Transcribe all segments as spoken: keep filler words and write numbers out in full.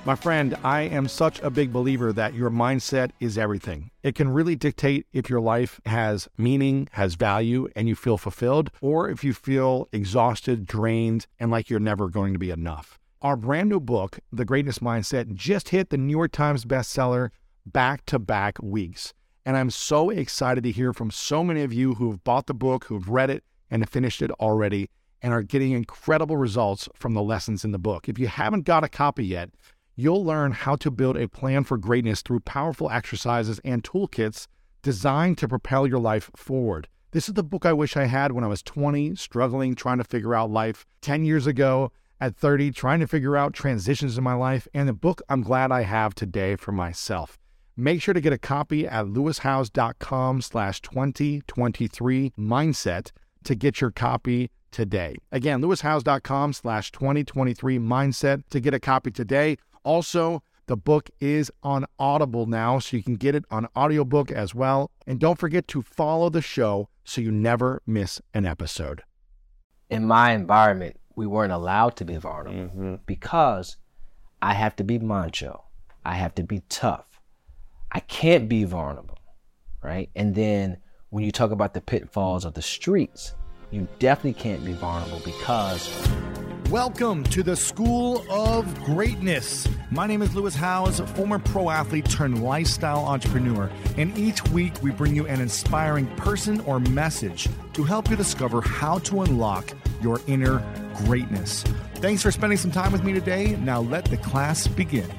My friend, I am such a big believer that your mindset is everything. It can really dictate if your life has meaning, has value, and you feel fulfilled, or if you feel exhausted, drained, and like you're never going to be enough. Our brand new book, The Greatness Mindset, just hit the New York Times bestseller back-to-back weeks. And I'm so excited to hear from so many of you who have bought the book, who have read it, and have finished it already, and are getting incredible results from the lessons in the book. If you haven't got a copy yet, you'll learn how to build a plan for greatness through powerful exercises and toolkits designed to propel your life forward. This is the book I wish I had when I was twenty, struggling, trying to figure out life. ten years ago, at thirty, trying to figure out transitions in my life. And the book I'm glad I have today for myself. Make sure to get a copy at lewishowes.com slash 2023 mindset to get your copy today. Again, lewishowes.com slash 2023 mindset to get a copy today. Also, the book is on Audible now, so you can get it on audiobook as well. And don't forget to follow the show so you never miss an episode. In my environment, we weren't allowed to be vulnerable Mm-hmm. because I have to be macho. I have to be tough. I can't be vulnerable, right? And then when you talk about the pitfalls of the streets, you definitely can't be vulnerable because... Welcome to the School of Greatness. My name is Lewis Howes, former pro athlete turned lifestyle entrepreneur, and each week we bring you an inspiring person or message to help you discover how to unlock your inner greatness. Thanks for spending some time with me today. Now let the class begin.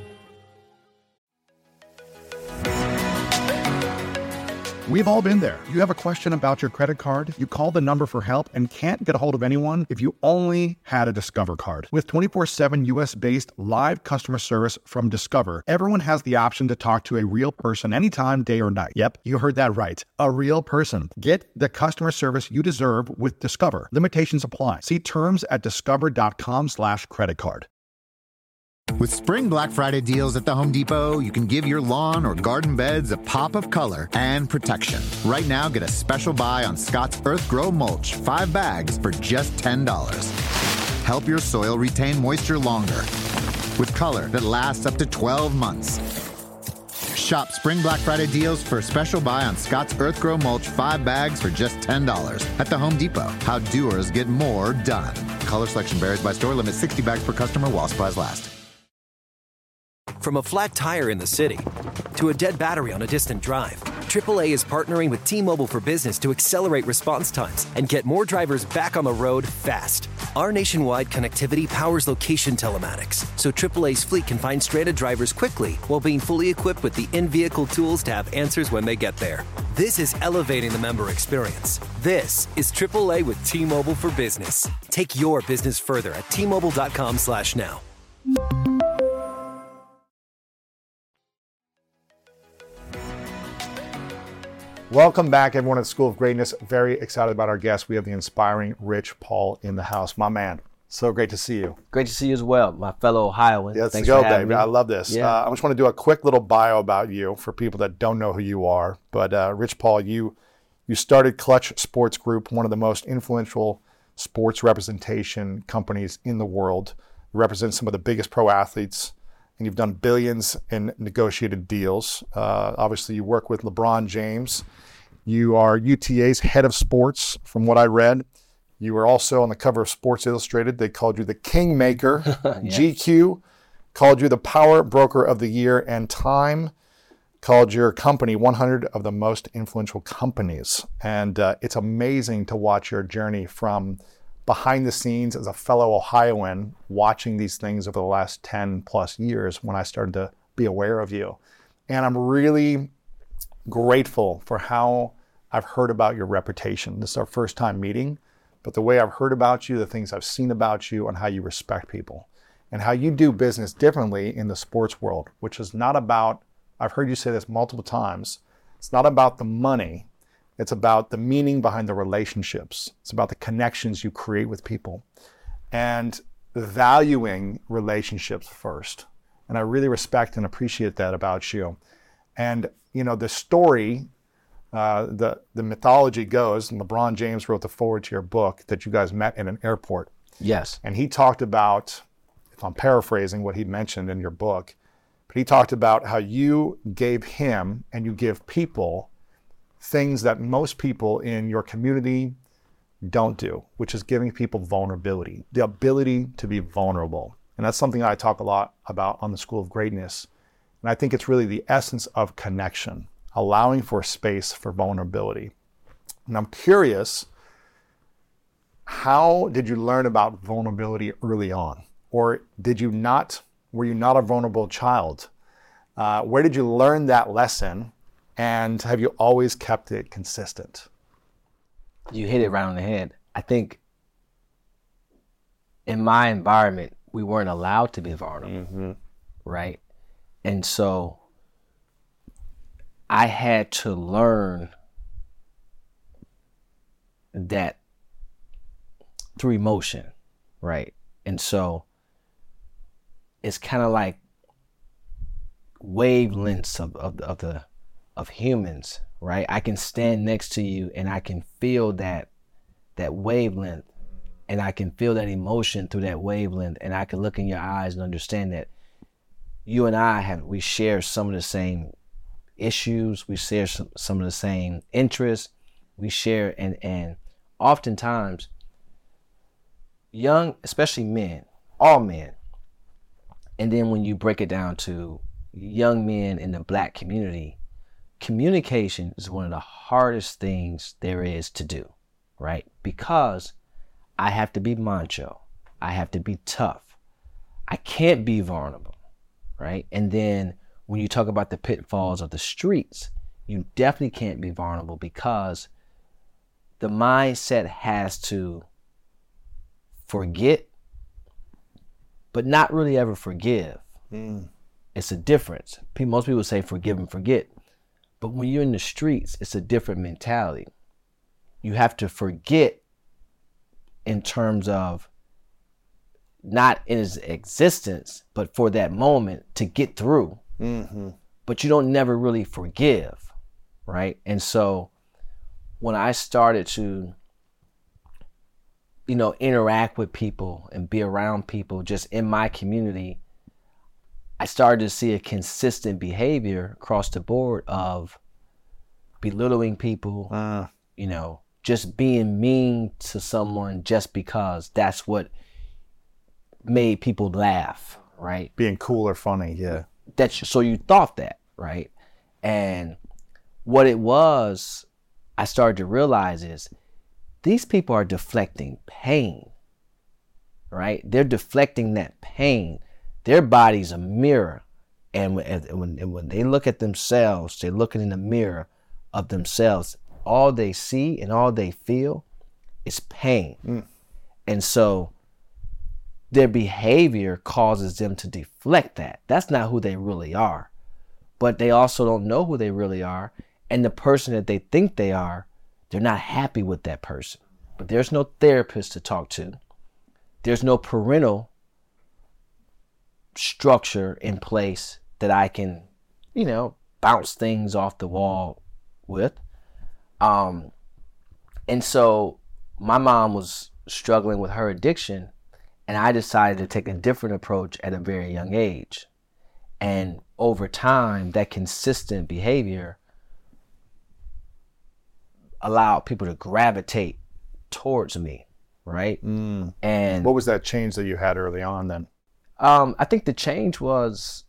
We've all been there. You have a question about your credit card, you call the number for help and can't get a hold of anyone if you only had a Discover card. With twenty-four seven U S-based live customer service from Discover, everyone has the option to talk to a real person anytime, day or night. Yep, you heard that right. A real person. Get the customer service you deserve with Discover. Limitations apply. See terms at discover.com slash credit card. With Spring Black Friday deals at the Home Depot, you can give your lawn or garden beds a pop of color and protection. Right now, get a special buy on Scott's Earth Grow Mulch, five bags for just ten dollars. Help your soil retain moisture longer with color that lasts up to twelve months. Shop Spring Black Friday deals for a special buy on Scott's Earth Grow Mulch, five bags for just ten dollars at the Home Depot. How doers get more done. Color selection varies by store. Limit sixty bags per customer while supplies last. From a flat tire in the city to a dead battery on a distant drive, triple A is partnering with T-Mobile for Business to accelerate response times and get more drivers back on the road fast. Our nationwide connectivity powers location telematics, so triple A's fleet can find stranded drivers quickly while being fully equipped with the in-vehicle tools to have answers when they get there. This is elevating the member experience. This is triple A with T-Mobile for Business. Take your business further at T-Mobile.com slash now. Welcome back, everyone, at School of Greatness. Very excited about our guest. We have the inspiring Rich Paul in the house. My man, so great to see you. Great to see you as well, my fellow Ohioan. Let's Thanks go, for having baby. me. I love this. Yeah. Uh, I just want to do a quick little bio about you for people that don't know who you are. But uh, Rich Paul, you you started Clutch Sports Group, one of the most influential sports representation companies in the world. You represent some of the biggest pro athletes, and you've done billions in negotiated deals. Uh, obviously, you work with LeBron James. You are U T A's head of sports, from what I read. You were also on the cover of Sports Illustrated. They called you the Kingmaker. Yes. G Q called you the Power Broker of the Year, and Time called your company one hundred of the most influential companies. And uh, it's amazing to watch your journey from behind the scenes as a fellow Ohioan, watching these things over the last ten plus years when I started to be aware of you. And I'm really grateful for how I've heard about your reputation. This is our first time meeting, but the way I've heard about you, the things I've seen about you, and how you respect people, and how you do business differently in the sports world, which is not about, I've heard you say this multiple times, it's not about the money, it's about the meaning behind the relationships. It's about the connections you create with people, and valuing relationships first. And I really respect and appreciate that about you. And you know, the story, uh, the, the mythology goes, and LeBron James wrote the foreword to your book, that you guys met in an airport. Yes. And he talked about I'm paraphrasing what he mentioned in your book, but he talked about how you gave him and you give people things that most people in your community don't do, which is giving people vulnerability, the ability to be vulnerable. And that's something I talk a lot about on the School of Greatness. And I think it's really the essence of connection, allowing for space for vulnerability. And I'm curious, how did you learn about vulnerability early on? Or did you not, were you not a vulnerable child? Uh, where did you learn that lesson? And have you always kept it consistent? You hit it right on the head. I think in my environment, we weren't allowed to be vulnerable, mm-hmm. right? And so I had to learn that through emotion, right? And so it's kind of like wavelengths of, of, of the of humans, right? I can stand next to you and I can feel that that wavelength, and I can feel that emotion through that wavelength, and I can look in your eyes and understand that you and I have we share some of the same issues, we share some, some of the same interests, we share and and oftentimes young, especially men, all men, and then when you break it down to young men in the Black community, communication is one of the hardest things there is to do, right? Because I have to be macho. I have to be tough. I can't be vulnerable, right? And then when you talk about the pitfalls of the streets, you definitely can't be vulnerable because the mindset has to forget, but not really ever forgive. Mm. It's a difference. Most people say forgive and forget. But when you're in the streets, it's a different mentality. You have to forget in terms of not in his existence, but for that moment to get through. Mm-hmm. But you don't never really forgive, right? And so when I started to, you know, interact with people and be around people just in my community, I started to see a consistent behavior across the board of belittling people, uh, you know, just being mean to someone just because that's what made people laugh, right? Being cool or funny, yeah. That's so you thought that, right? And what it was, I started to realize is these people are deflecting pain, right? They're deflecting that pain. Their body's a mirror, and when, and when, and when they look at themselves, they're looking in the mirror of themselves. All they see and all they feel is pain. Mm. And so their behavior causes them to deflect that. That's not who they really are. But they also don't know who they really are. And the person that they think they are, they're not happy with that person. But there's no therapist to talk to. There's no parental structure in place that I can, you know, bounce things off the wall with. Um, and so my mom was struggling with her addiction, and I decided to take a different approach at a very young age. And over time, that consistent behavior allowed people to gravitate towards me, right? Mm. And what was that change that you had early on then? Um, I think the change was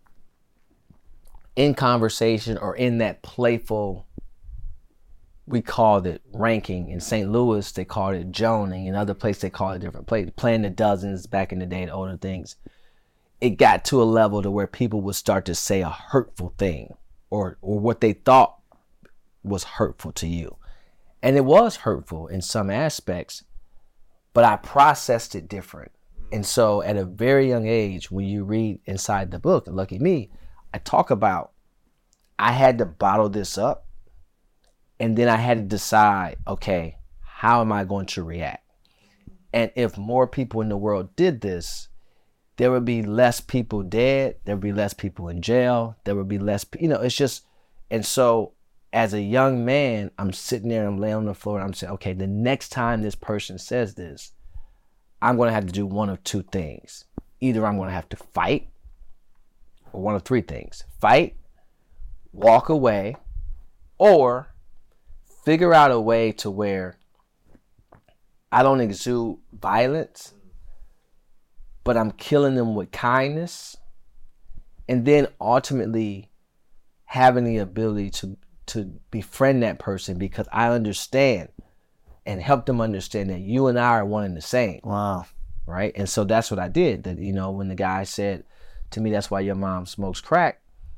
in conversation or in that playful, we called it ranking. In Saint Louis, they called it joning. In other places, they call it different places. Playing the dozens back in the day, the older things. It got to a level to where people would start to say a hurtful thing or or what they thought was hurtful to you. And it was hurtful in some aspects, but I processed it different. And so at a very young age, when you read inside the book, Lucky Me, I talk about I had to bottle this up, and then I had to decide, okay, how am I going to react? And if more people in the world did this, there would be less people dead, there would be less people in jail, there would be less, you know, it's just, and so as a young man, I'm sitting there, I'm laying on the floor, and I'm saying, okay, the next time this person says this, I'm going to have to do one of two things. either I'm going to have to fight, or one of three things: fight, walk away, or figure out a way to where I don't exude violence, but I'm killing them with kindness, and then ultimately having the ability to to befriend that person because I understand and help them understand that you and I are one and the same. Wow. Right? And so that's what I did. That, you know, when the guy said to me, that's why your mom smokes crack,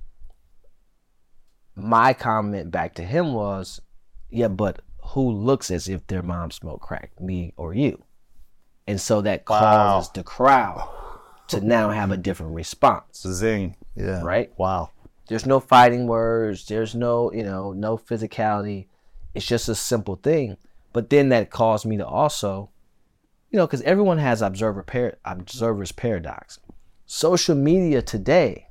my comment back to him was, yeah, but who looks as if their mom smoked crack, me or you? And so that causes wow. the crowd to now have a different response. Zing. Yeah. Right? Wow. There's no fighting words. There's no, you know, no physicality. It's just a simple thing. But then that caused me to also, you know, because everyone has observer par- observer's paradox. Social media today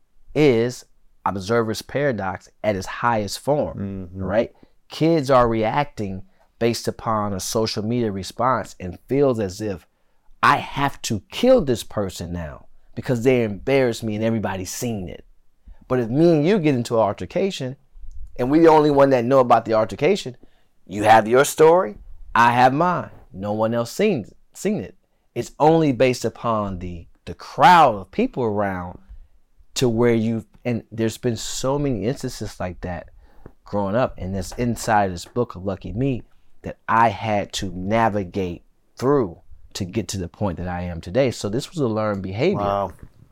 is observer's paradox at its highest form, mm-hmm. right? Kids are reacting based upon a social media response and feels as if I have to kill this person now because they embarrassed me and everybody's seen it. But if me and you get into an altercation and we the only one that know about the altercation, you have your story, I have mine. No one else seen seen it. It's only based upon the the crowd of people around to where you've, and there's been so many instances like that growing up, and that's inside this book of Lucky Me that I had to navigate through to get to the point that I am today. So this was a learned behavior. Wow.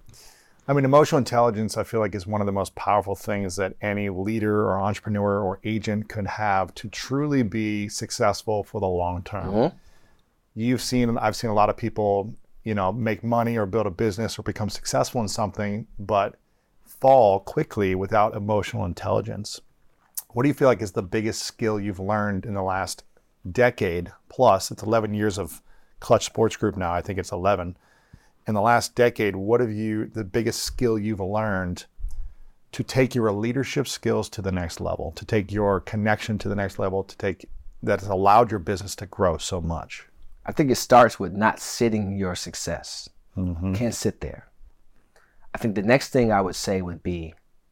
I mean, emotional intelligence, I feel like, is one of the most powerful things that any leader or entrepreneur or agent could have to truly be successful for the long term. Mm-hmm. You've seen, I've seen a lot of people, you know, make money or build a business or become successful in something, but fall quickly without emotional intelligence. What do you feel like is the biggest skill you've learned in the last decade plus? It's eleven years of Clutch Sports Group now. I think it's eleven. In the last decade, what have you, the biggest skill you've learned to take your leadership skills to the next level, to take your connection to the next level, to take, that has allowed your business to grow so much? I think it starts with not sitting your success. Mm-hmm. Can't sit there. I think the next thing I would say would be,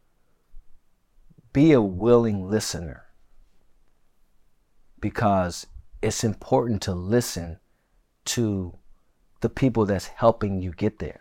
be a willing listener, because it's important to listen to the people that's helping you get there.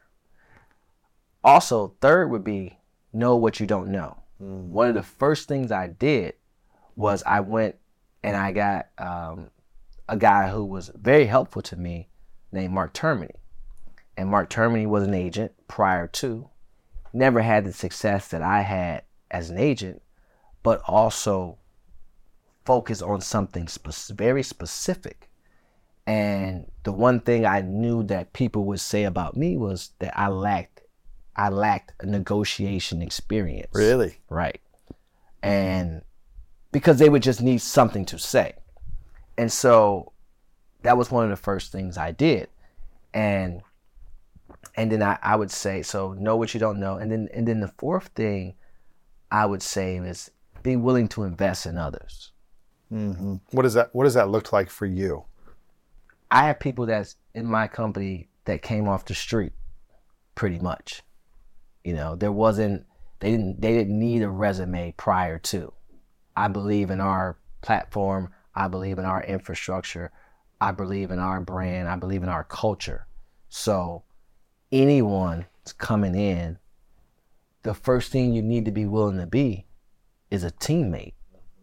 Also, third would be know what you don't know. Mm. One of the first things I did was I went and I got um, a guy who was very helpful to me named Mark Termini. And Mark Termini was an agent prior to, never had the success that I had as an agent, but also focused on something spe- very specific. And the one thing I knew that people would say about me was that I lacked, I lacked a negotiation experience. Really? Right. And because they would just need something to say. And so that was one of the first things I did. And and then I, I would say, so know what you don't know. And then and then the fourth thing I would say is be willing to invest in others. Mm-hmm. What does that what does that look like for you? I have people that's in my company that came off the street, pretty much. You know, there wasn't, they didn't, they didn't need a resume prior to. I believe in our platform. I believe in our infrastructure. I believe in our brand. I believe in our culture. So anyone that's coming in, the first thing you need to be willing to be is a teammate,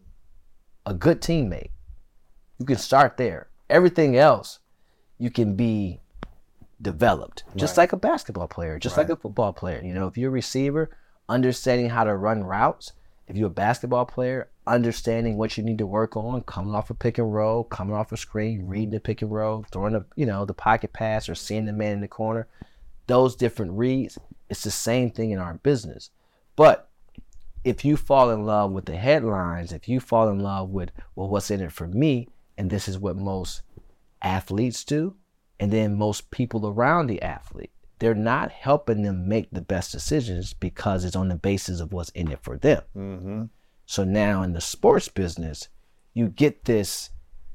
a good teammate. You can start there. Everything else, you can be developed, just right. like a basketball player, just right. like a football player. You know, if you're a receiver, understanding how to run routes. If you're a basketball player, understanding what you need to work on, coming off a pick and roll, coming off a screen, reading the pick and roll, throwing the, you know, the pocket pass or seeing the man in the corner. Those different reads, it's the same thing in our business. But if you fall in love with the headlines, if you fall in love with, well, what's in it for me, and this is what most athletes do, and then most people around the athlete, they're not helping them make the best decisions because it's on the basis of what's in it for them. Mm-hmm. So now in the sports business, you get this,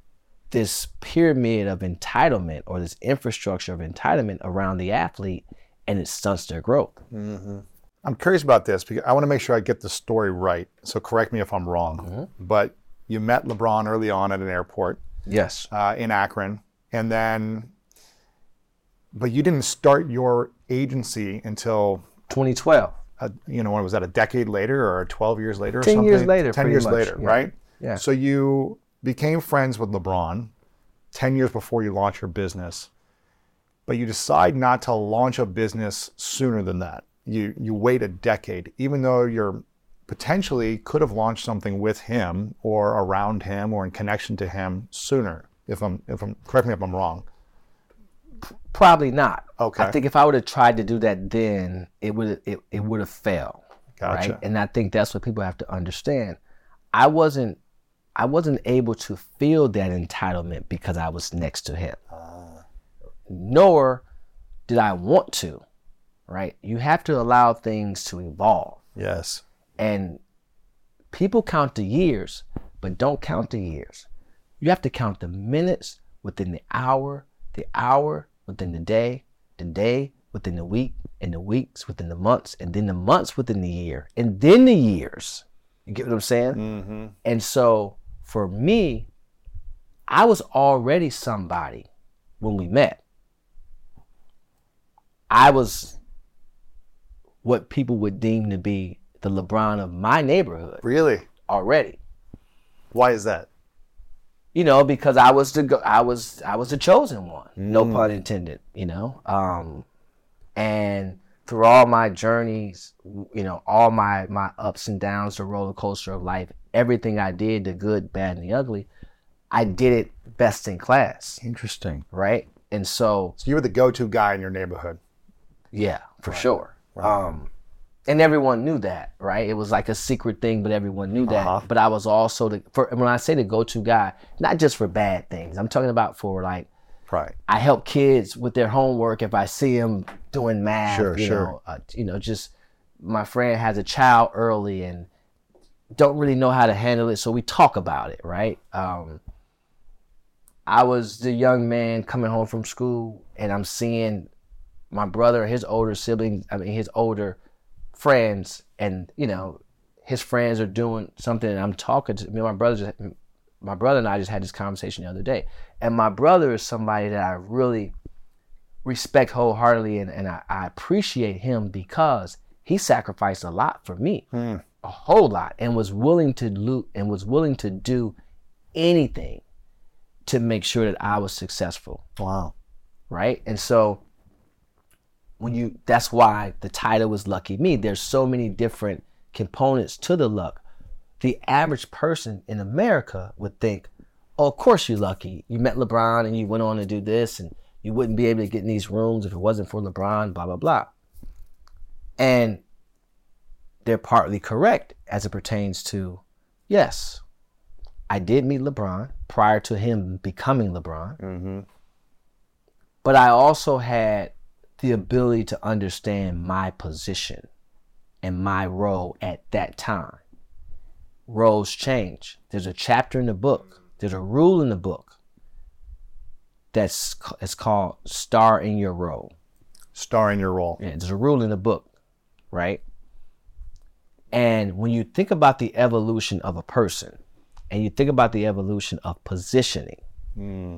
this pyramid of entitlement or this infrastructure of entitlement around the athlete, and it stunts their growth. Mm-hmm. I'm curious about this because I want to make sure I get the story right. So correct me if I'm wrong. Mm-hmm. But you met LeBron early on at an airport. Yes. Uh, in Akron. And then, but you didn't start your agency until twenty twelve. Uh, you know, when was that, a decade later or twelve years later or ten something? years later, ten years much. later, yeah. right? Yeah. So you became friends with LeBron ten years before you launched your business, but you decide not to launch a business sooner than that. You you wait a decade, even though you're potentially could have launched something with him or around him or in connection to him sooner. If I'm if I'm correct me if I'm wrong. Probably not. Okay. I think if I would have tried to do that then, it would it, it would have failed. Gotcha. Right? And I think that's what people have to understand. I wasn't I wasn't able to feel that entitlement because I was next to him. Uh. Nor did I want to. Right? You have to allow things to evolve. Yes. And people count the years, but don't count the years. You have to count the minutes within the hour, the hour within the day, the day within the week, and the weeks within the months, and then the months within the year, and then the years. You get what I'm saying? Mm-hmm. And so for me, I was already somebody when we met. I was what people would deem to be the LeBron of my neighborhood. Really? Already. Why is that? You know, because I was the I was I was the chosen one. Mm. No pun intended. You know, um, and through all my journeys, you know, all my my ups and downs, the roller coaster of life, everything I did, the good, bad, and the ugly, I did it best in class. Interesting. Right, and so. So you were the go-to guy in your neighborhood. Yeah, for right. sure. Right. Um, and everyone knew that, right? It was like a secret thing, but everyone knew that. Uh-huh. But I was also the, for when I say the go-to guy, not just for bad things. I'm talking about for like, right. I help kids with their homework if I see them doing math. Sure, you sure. know, uh, you know, just my friend has a child early and don't really know how to handle it, so we talk about it, right? Um, I was the young man coming home from school, and I'm seeing my brother, his older siblings, I mean, his older friends, and you know, his friends are doing something, and I'm talking to me. My brother, just, my brother and I just had this conversation the other day, and my brother is somebody that I really respect wholeheartedly, and, and I, I appreciate him because he sacrificed a lot for me, mm. a whole lot, and was willing to lo- and was willing to do anything to make sure that I was successful. Wow, right, and so. When you, that's why the title was Lucky Me. There's so many different components to the luck. The average person in America would think, oh, of course you're lucky. You met LeBron and you went on to do this, and you wouldn't be able to get in these rooms if it wasn't for LeBron, blah, blah, blah. And they're partly correct as it pertains to, yes, I did meet LeBron prior to him becoming LeBron. Mm-hmm. But I also had the ability to understand my position and my role at that time. Roles change. There's a chapter in the book. There's a rule in the book that's it's called star in your role. Star in your role. Yeah, there's a rule in the book, right? And when you think about the evolution of a person and you think about the evolution of positioning, mm.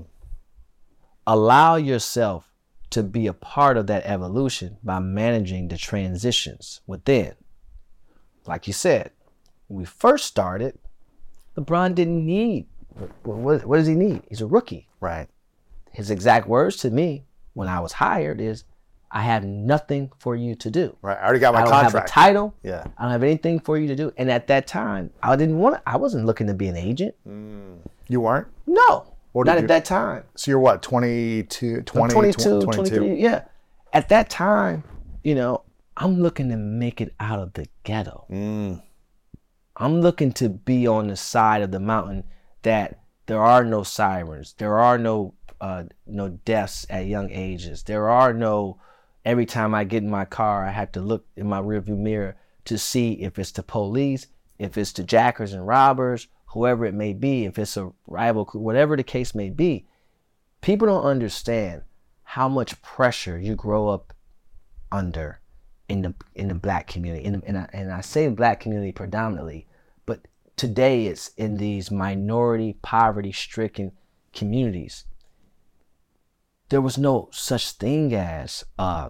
allow yourself to be a part of that evolution by managing the transitions within. Like you said, when we first started, LeBron didn't need, what, what does he need? He's a rookie. Right. His exact words to me when I was hired is, I have nothing for you to do. Right, I already got my I don't contract. have a title. Yeah. I don't have anything for you to do. And at that time, I didn't want to, I wasn't looking to be an agent. Mm. You weren't? No. What Not you, at that time. So you're what, twenty-two, twenty, twenty-two, twenty-two? twenty-three, yeah. At that time, you know, I'm looking to make it out of the ghetto. Mm. I'm looking to be on the side of the mountain that there are no sirens. There are no uh, no deaths at young ages. There are no, every time I get in my car, I have to look in my rearview mirror to see if it's the police, if it's the jackers and robbers, whoever it may be, if it's a rival, whatever the case may be. People don't understand how much pressure you grow up under in the in the black community. In the, and, I, and I say black community predominantly, but today it's in these minority, poverty-stricken communities. There was no such thing as uh,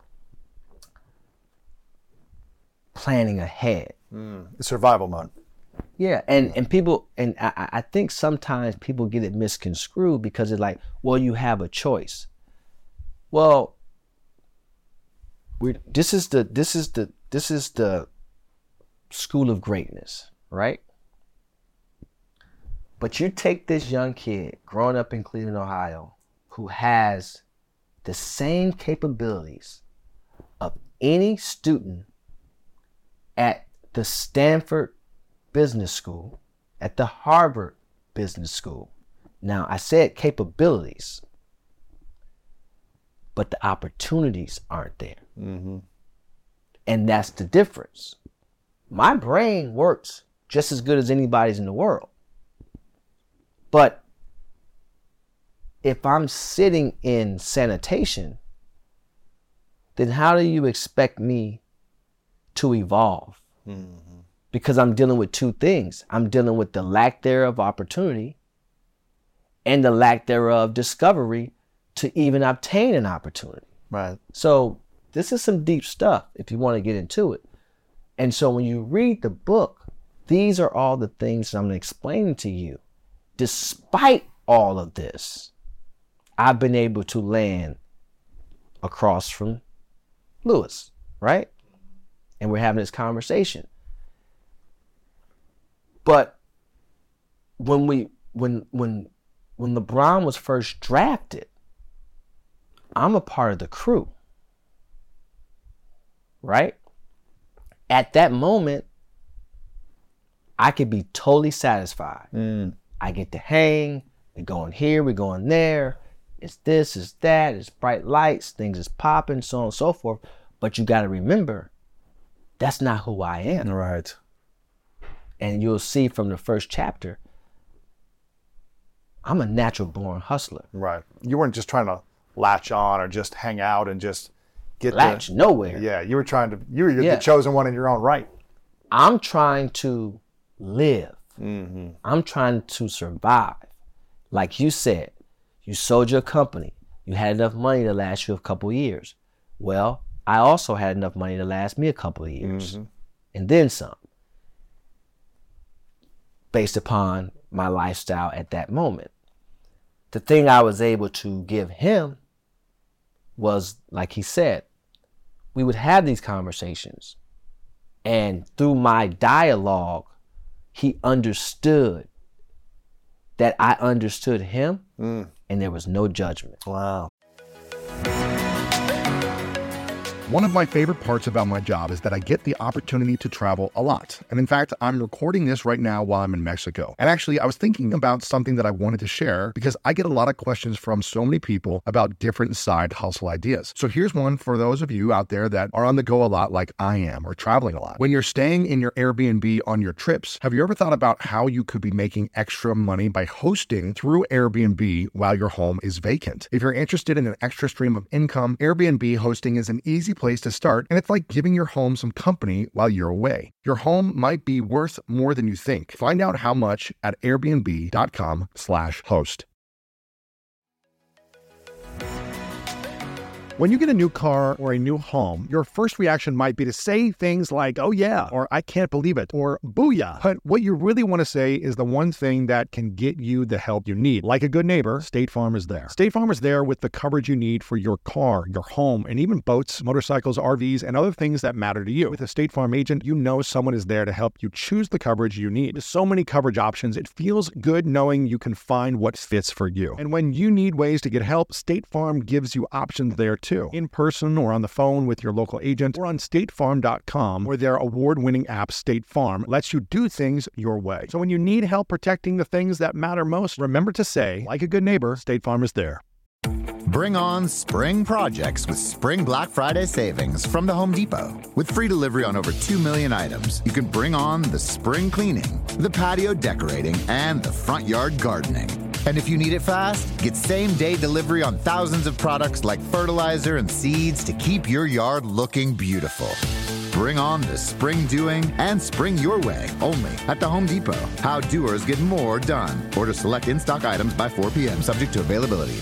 planning ahead. Mm, survival mode. Yeah, and, and people, and I, I think sometimes people get it misconstrued because it's like, well, you have a choice. Well, we're, this is the this is the this is the school of greatness, right? But you take this young kid growing up in Cleveland, Ohio, who has the same capabilities of any student at the Stanford Business School, at the Harvard Business School. Now, I said capabilities, but the opportunities aren't there. Mm-hmm. And that's the difference. My brain works just as good as anybody's in the world. But if I'm sitting in sanitation, then how do you expect me to evolve? Mm-hmm. Because I'm dealing with two things. I'm dealing with the lack thereof opportunity and the lack thereof discovery to even obtain an opportunity. Right. So this is some deep stuff if you want to get into it. And so when you read the book, these are all the things I'm explaining to you. Despite all of this, I've been able to land across from Lewis, right? And we're having this conversation. But when we when when when LeBron was first drafted, I'm a part of the crew. Right? At that moment, I could be totally satisfied. Mm. I get to hang, we're going here, we're going there. It's this, it's that, it's bright lights, things is popping, so on and so forth. But you got to remember, that's not who I am. Right. And you'll see from the first chapter, I'm a natural born hustler. Right. You weren't just trying to latch on or just hang out and just get latch the, nowhere. Yeah, you were trying to, you were yeah. the chosen one in your own right. I'm trying to live. Mm-hmm. I'm trying to survive. Like you said, you sold your company. You had enough money to last you a couple of years. Well, I also had enough money to last me a couple of years. Mm-hmm. And then some. Based upon my lifestyle at that moment. The thing I was able to give him was, like he said, we would have these conversations. And through my dialogue, he understood that I understood him, mm. and there was no judgment. Wow. One of my favorite parts about my job is that I get the opportunity to travel a lot. And in fact, I'm recording this right now while I'm in Mexico. And actually, I was thinking about something that I wanted to share because I get a lot of questions from so many people about different side hustle ideas. So here's one for those of you out there that are on the go a lot like I am or traveling a lot. When you're staying in your Airbnb on your trips, have you ever thought about how you could be making extra money by hosting through Airbnb while your home is vacant? If you're interested in an extra stream of income, Airbnb hosting is an easy place to start, and it's like giving your home some company while you're away. Your home might be worth more than you think. Find out how much at airbnb.com slash host. When you get a new car or a new home, your first reaction might be to say things like, oh yeah, or I can't believe it, or booyah. But what you really want to say is the one thing that can get you the help you need. Like a good neighbor, State Farm is there. State Farm is there with the coverage you need for your car, your home, and even boats, motorcycles, R Vs, and other things that matter to you. With a State Farm agent, you know someone is there to help you choose the coverage you need. With so many coverage options, it feels good knowing you can find what fits for you. And when you need ways to get help, State Farm gives you options there too. In person or on the phone with your local agent or on state farm dot com, where their award-winning app State Farm lets you do things your way. So when you need help protecting the things that matter most, remember to say, like a good neighbor, State Farm is there. Bring on spring projects with Spring Black Friday savings from the Home Depot. With free delivery on over two million items, you can bring on the spring cleaning, the patio decorating, and the front yard gardening. And if you need it fast, get same-day delivery on thousands of products like fertilizer and seeds to keep your yard looking beautiful. Bring on the spring doing and spring your way only at the Home Depot. How doers get more done. Order select in-stock items by four p.m. subject to availability.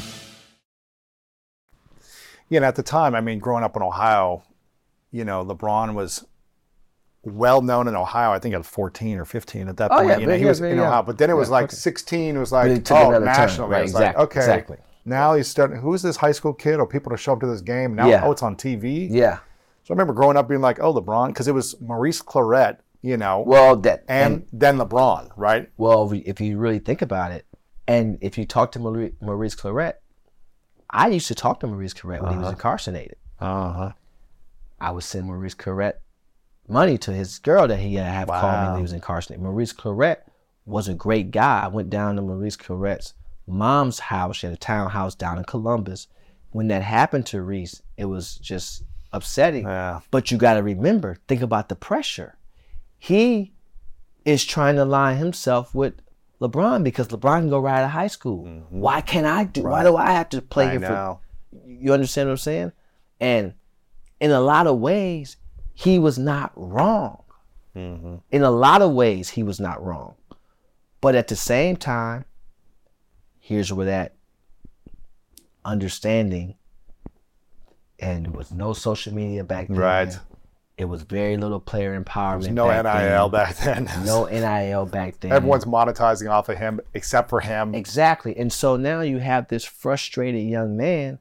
Yeah, and at the time, I mean, growing up in Ohio, you know, LeBron was well known in Ohio. I think at fourteen or fifteen at that Oh, point. yeah, you know, yeah, he was yeah, in yeah. Ohio. But then it was Yeah, like okay. sixteen. It was Really like, took oh, another turn. nationally. Right, It was exactly, like, okay. exactly. Now he's starting, who's this high school kid or people to show up to this game? Now, Yeah. oh, it's on T V? Yeah. So I remember growing up being like, oh, LeBron, because it was Maurice Clarett, you know, Well, that and, and then LeBron, right? well, if you really think about it, and if you talk to Maurice, Maurice Clarett, I used to talk to Maurice Clarett when he was incarcerated. Uh-huh. I would send Maurice Clarett money to his girl that he had have called me Wow. when he was incarcerated. Maurice Clarett was a great guy. I went down to Maurice Clarett's mom's house. She had a townhouse down in Columbus. When that happened to Reese, it was just upsetting. Yeah. But you got to remember, think about the pressure. He is trying to align himself with LeBron because LeBron can go right out of high school. Mm-hmm. Why can't I do? Why do I have to play I here know. for? You understand what I'm saying? And in a lot of ways, he was not wrong. Mm-hmm. In a lot of ways, he was not wrong. But at the same time, here's where that understanding, and there was no social media back then. Right. It was very little player empowerment. There's no back N I L then. back then. No N I L back then. Everyone's monetizing off of him except for him. Exactly. And so now you have this frustrated young man,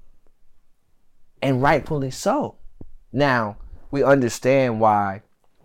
and rightfully so. Now, we understand why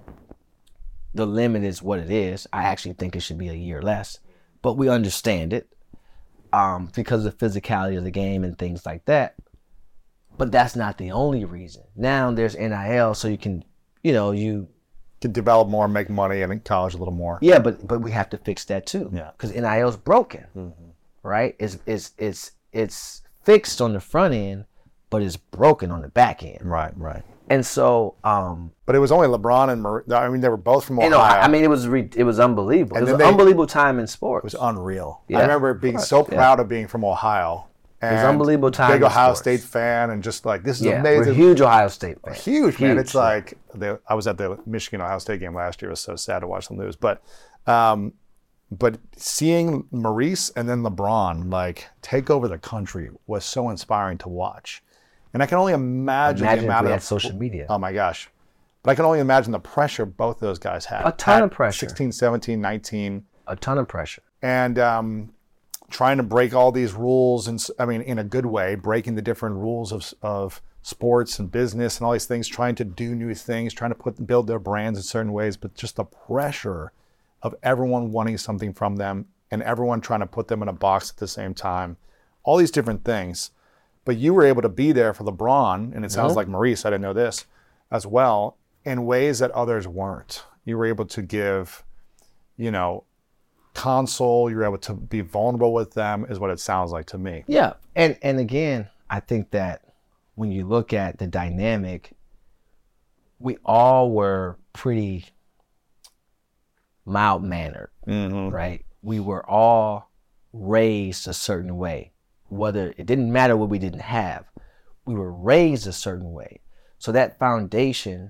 the limit is what it is. I actually think it should be a year less, but we understand it um, because of the physicality of the game and things like that. But that's not the only reason. Now there's N I L, so you can, you know, you Can develop more, make money, and in college a little more. yeah, but but we have to fix that too. Yeah. Because N I L is broken, right? It's it's it's it's fixed on the front end, but it's broken on the back end. Right, right. And so, um, But it was only LeBron and Mar- I mean, they were both from Ohio. you know, I, I mean, it was re- it was unbelievable. And it was then an they- unbelievable time in sports. It was unreal. Yeah. I remember being Of course, so yeah. proud of being from Ohio. And was an unbelievable time Big in Ohio sports. State fan, and just like, this is yeah, amazing. we're huge Ohio State fans. Huge, man. Huge, It's yeah. like, the, I was at the Michigan Ohio State game last year. It was so sad to watch them lose. But, um, but seeing Maurice and then LeBron like take over the country was so inspiring to watch. And I can only imagine, Imagine the if amount we of had social media. Oh my gosh. But I can only imagine the pressure both of those guys had. A ton At of pressure. sixteen, seventeen, nineteen. A ton of pressure. And um, trying to break all these rules, and s- I mean, in a good way, breaking the different rules of of sports and business and all these things, trying to do new things, trying to put build their brands in certain ways, but just the pressure of everyone wanting something from them and everyone trying to put them in a box at the same time, all these different things. But you were able to be there for LeBron, and it sounds Mhm. like Maurice, I didn't know this, as well, in ways that others weren't. You were able to give, you know, console, you're able to be vulnerable with them, is what it sounds like to me. Yeah, and and again, I think that when you look at the dynamic, we all were pretty mild mannered, Mm-hmm. right? We were all raised a certain way. Whether it didn't matter what we didn't have, we were raised a certain way. So that foundation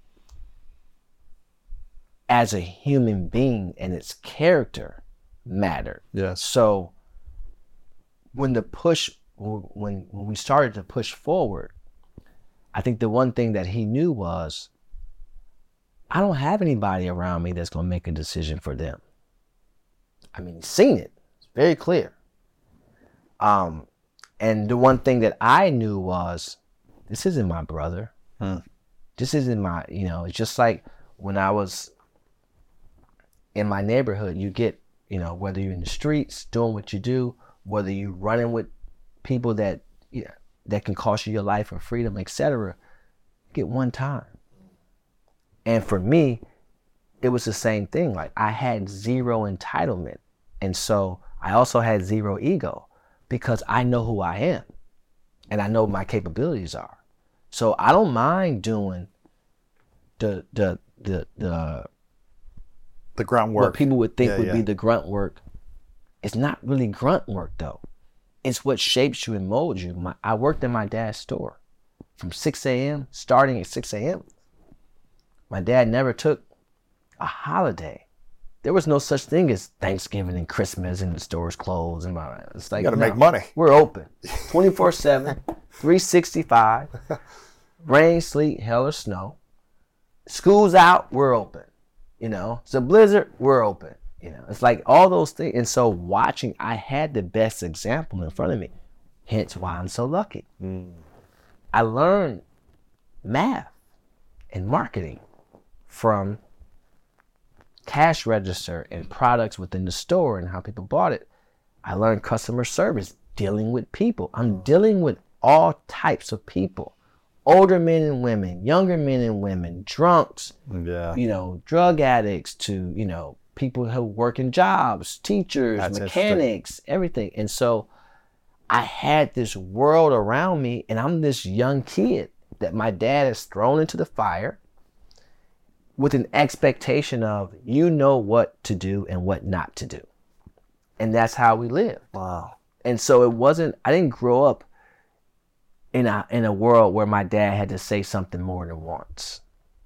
as a human being and its character mattered. Yes. So when the push, when when we started to push forward, I think the one thing that he knew was, I don't have anybody around me that's going to make a decision for them. I mean, he's seen it. It's very clear. Um, and the one thing that I knew was, this isn't my brother. Hmm. This isn't my, you know, it's just like when I was in my neighborhood, you get, you know, whether you're in the streets doing what you do, whether you're running with people that, you know, that can cost you your life or freedom, et cetera, get one time. And for me, it was the same thing. Like, I had zero entitlement. And so I also had zero ego because I know who I am and I know what my capabilities are. So I don't mind doing the, the, the, the, The grunt work. what people would think Yeah, would yeah. be the grunt work It's not really grunt work though. It's what shapes you and molds you. My, I worked in my dad's store from six a.m., starting at six a.m. My dad never took a holiday. There was no such thing as Thanksgiving and Christmas and the stores closed. And my, it's like, You got to no, make money. We're open twenty-four seven, three sixty-five, rain, sleet, hell, or snow. School's out, we're open. You know, it's a blizzard, we're open. You know, it's like all those things. And so watching, I had the best example in front of me. Hence why I'm so lucky. Mm. I learned math and marketing from cash register and products within the store and how people bought it. I learned customer service, dealing with people. I'm dealing with all types of people. Older men and women, younger men and women, drunks, yeah. you know, drug addicts to, you know, people who work in jobs, teachers, That's mechanics, everything. And so I had this world around me, and I'm this young kid that my dad has thrown into the fire with an expectation of, you know what to do and what not to do. And that's how we live. Wow. And so it wasn't, I didn't grow up in a in a world where my dad had to say something more than once.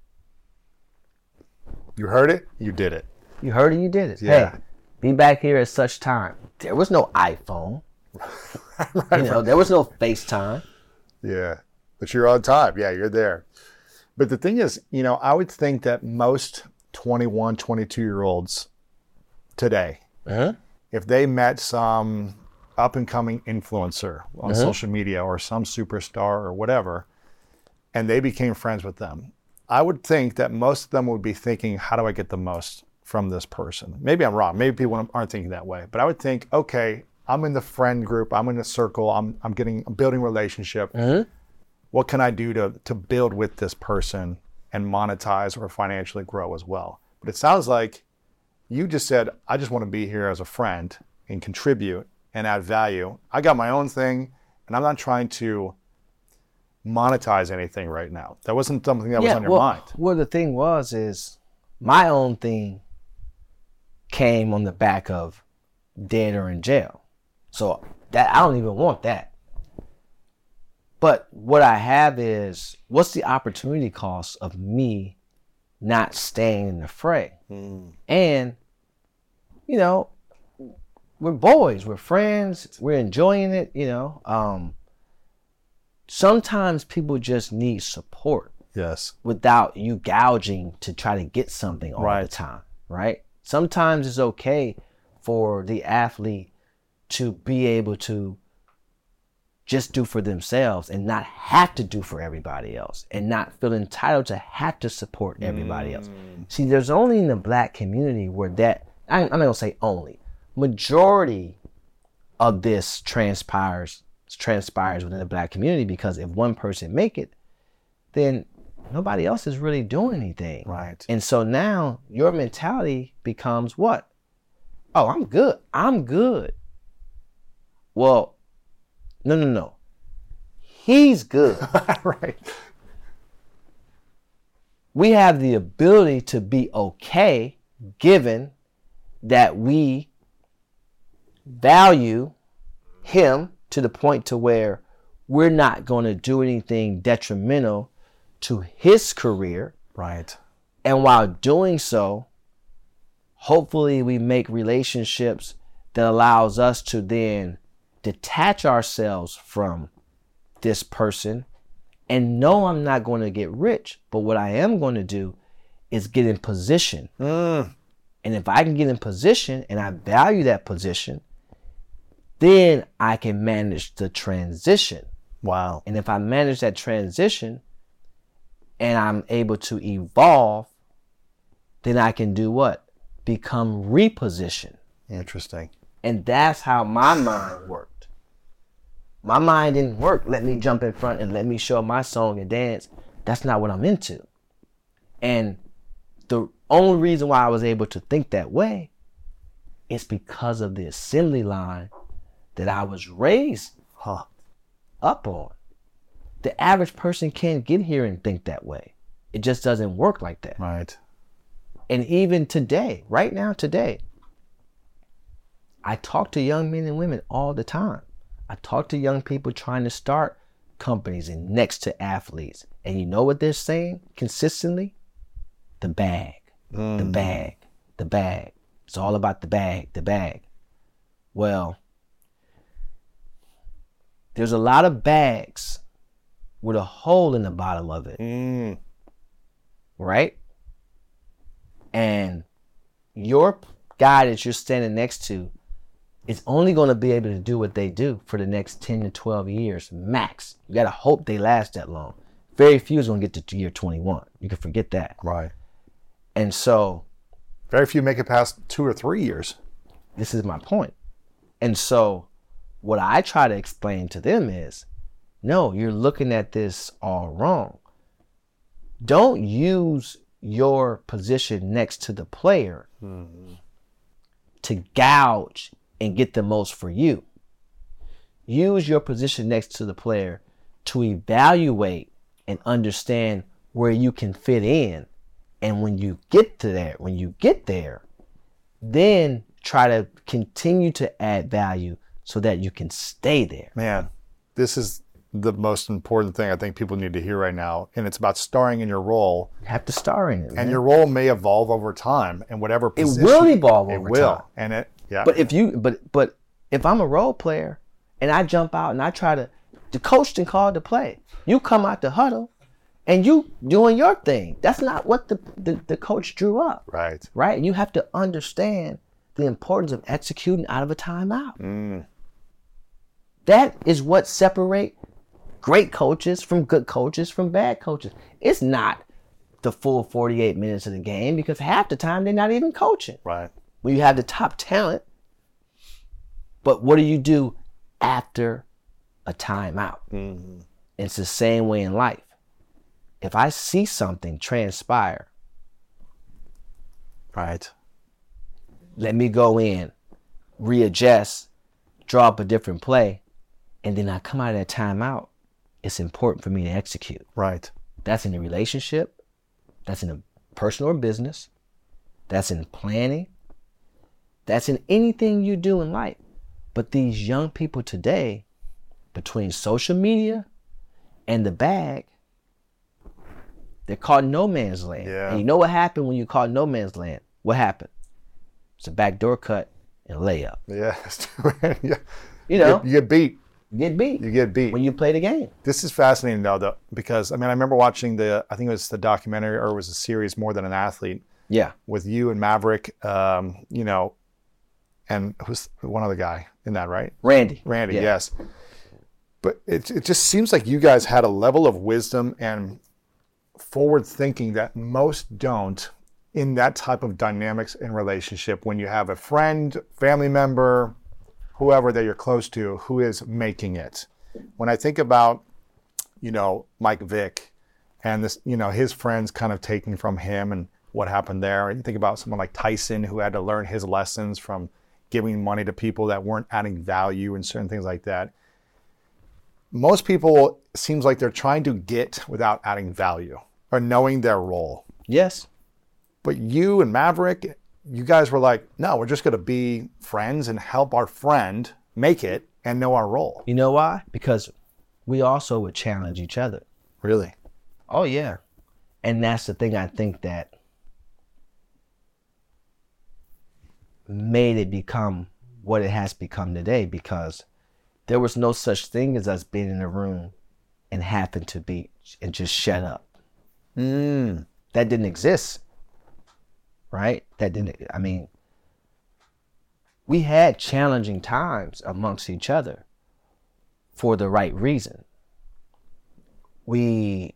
You heard it, you did it. You heard it, you did it. Yeah. Hey, be back here at such time. There was no iPhone. right, you know, right. There was no FaceTime. Yeah, but you're on time. Yeah, you're there. But the thing is, you know, I would think that most twenty-one, twenty-two-year-olds today, uh-huh. if they met some up-and-coming influencer on uh-huh. social media or some superstar or whatever, and they became friends with them, I would think that most of them would be thinking, how do I get the most from this person? Maybe I'm wrong. Maybe people aren't thinking that way. But I would think, okay, I'm in the friend group. I'm in a circle. I'm I'm getting I'm building a relationship. Uh-huh. What can I do to to build with this person and monetize or financially grow as well? But it sounds like you just said, I just want to be here as a friend and contribute and add value. I got my own thing, and I'm not trying to monetize anything right now. That wasn't something that yeah, was on your well, mind. Well, the thing was, is my own thing came on the back of dead or in jail. So that I don't even want that. But what I have is, what's the opportunity cost of me not staying in the fray? Mm. And, you know, we're boys, we're friends, we're enjoying it, you know. Um, sometimes people just need support. Yes. Without you gouging to try to get something all right. the time, right? Sometimes it's okay for the athlete to be able to just do for themselves and not have to do for everybody else and not feel entitled to have to support everybody mm. else. See, there's only in the black community where that, I'm not gonna say only, majority of this transpires transpires within the black community, because if one person make it, then nobody else is really doing anything. Right. And so now your mentality becomes what? Oh, I'm good. I'm good. Well, no, no, no. He's good. Right. We have the ability to be okay given that we value him to the point to where we're not going to do anything detrimental to his career. Right. And while doing so, hopefully we make relationships that allows us to then detach ourselves from this person and know I'm not going to get rich, but what I am going to do is get in position. Mm. And if I can get in position and I value that position, then I can manage the transition. Wow. And if I manage that transition and I'm able to evolve, then I can do what? Become repositioned. Interesting. And that's how my mind worked. My mind didn't work. Let me jump in front and let me show my song and dance. That's not what I'm into. And the only reason why I was able to think that way is because of the assembly line that I was raised huh, up on. The average person can't get here and think that way. It just doesn't work like that. Right. And even today, right now, today, I talk to young men and women all the time. I talk to young people trying to start companies and next to athletes. And you know what they're saying consistently? The bag, mm. the bag, the bag. It's all about the bag, the bag. Well, there's a lot of bags with a hole in the bottom of it. Mm. Right? And your guy that you're standing next to is only going to be able to do what they do for the next ten to twelve years max. You got to hope they last that long. Very few is going to get to year twenty-one. You can forget that. Right. And so, very few make it past two or three years. This is my point. And so what I try to explain to them is, no, you're looking at this all wrong. Don't use your position next to the player mm-hmm. to gouge and get the most for you. Use your position next to the player to evaluate and understand where you can fit in. And when you get to there, when you get there, then try to continue to add value so that you can stay there. Man, this is the most important thing I think people need to hear right now. And it's about starring in your role. You have to star in it. And man. your role may evolve over time and whatever position. It will evolve it over will. time. And it, yeah. But if you, but, but if I'm a role player and I jump out and I try to, the coach didn't call the play. You come out the huddle and you doing your thing. That's not what the, the, the coach drew up. Right. Right. And you have to understand the importance of executing out of a timeout. Mm. That is what separates great coaches from good coaches from bad coaches. It's not the full forty-eight minutes of the game because half the time they're not even coaching. Right. When you have the top talent, but what do you do after a timeout? Mm-hmm. It's the same way in life. If I see something transpire, right, let me go in, readjust, draw up a different play, and then I come out of that timeout. It's important for me to execute. Right. That's in a relationship. That's in a personal or business. That's in planning. That's in anything you do in life. But these young people today, between social media and the bag, they're caught in no man's land. Yeah. And you know what happened when you caught no man's land? What happened? It's a backdoor cut and layup. Yeah. yeah. You know. You get beat. You get beat. You get beat. When you play the game. This is fascinating though, though, because I mean, I remember watching the, I think it was the documentary or it was a series More Than an Athlete. Yeah. With you and Maverick, um, you know, and who's one other guy in that, right? Randy. Randy, yeah. yes. But it it just seems like you guys had a level of wisdom and forward thinking that most don't in that type of dynamics in relationship when you have a friend, family member, whoever that you're close to who is making it. When I think about, you know, Mike Vick and this, you know, his friends kind of taking from him and what happened there. And you think about someone like Tyson who had to learn his lessons from giving money to people that weren't adding value and certain things like that. Most people, it seems like they're trying to get without adding value or knowing their role. Yes. But you and Maverick, you guys were like, no, we're just going to be friends and help our friend make it and know our role. You know why? Because we also would challenge each other. Really? Oh, yeah. And that's the thing I think that made it become what it has become today, because there was no such thing as us being in a room and happen to be and just shut up. Mm. That didn't exist. Right? That didn't, I mean, we had challenging times amongst each other for the right reason. We,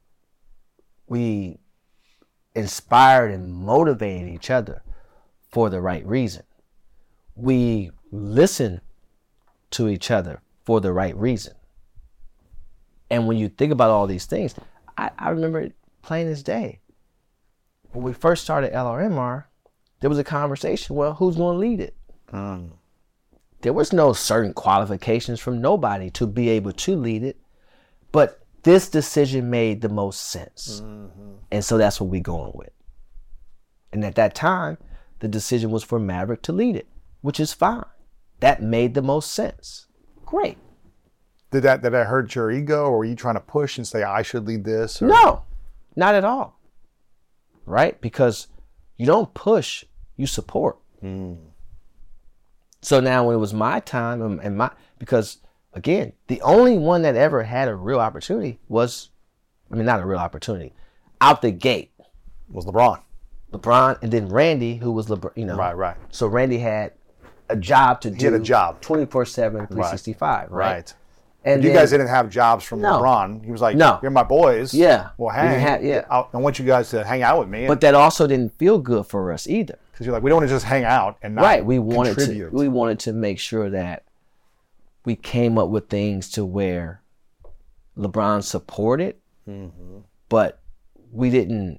we inspired and motivated each other for the right reason. We listened to each other for the right reason. And when you think about all these things, I, I remember it plain as day. When we first started L R M R, there was a conversation, well, who's going to lead it? Mm. There was no certain qualifications from nobody to be able to lead it, but this decision made the most sense. Mm-hmm. And so that's what we're going with. And at that time, the decision was for Maverick to lead it, which is fine. that made the most sense. Great. Did that did that hurt your ego, or were you trying to push and say I should lead this? Or? No, not at all. Right? Because you don't push, you support. Mm. So now when it was my time and, and my, because again, the only one that ever had a real opportunity was, I mean, not a real opportunity, out the gate was LeBron. LeBron, and then Randy, who was LeBron, you know. Right, right. So Randy had a job to do. He had a job. twenty-four seven, three sixty-five, right? Right. And you then, guys didn't have jobs from no, LeBron. He was like, no. You're my boys. Yeah. Well, hang. Have, yeah. I'll, I want you guys to hang out with me. But that also didn't feel good for us either. Because you're like, we don't want to just hang out and not right. We wanted contribute. to. We wanted to make sure that we came up with things to where LeBron supported, mm-hmm. but we didn't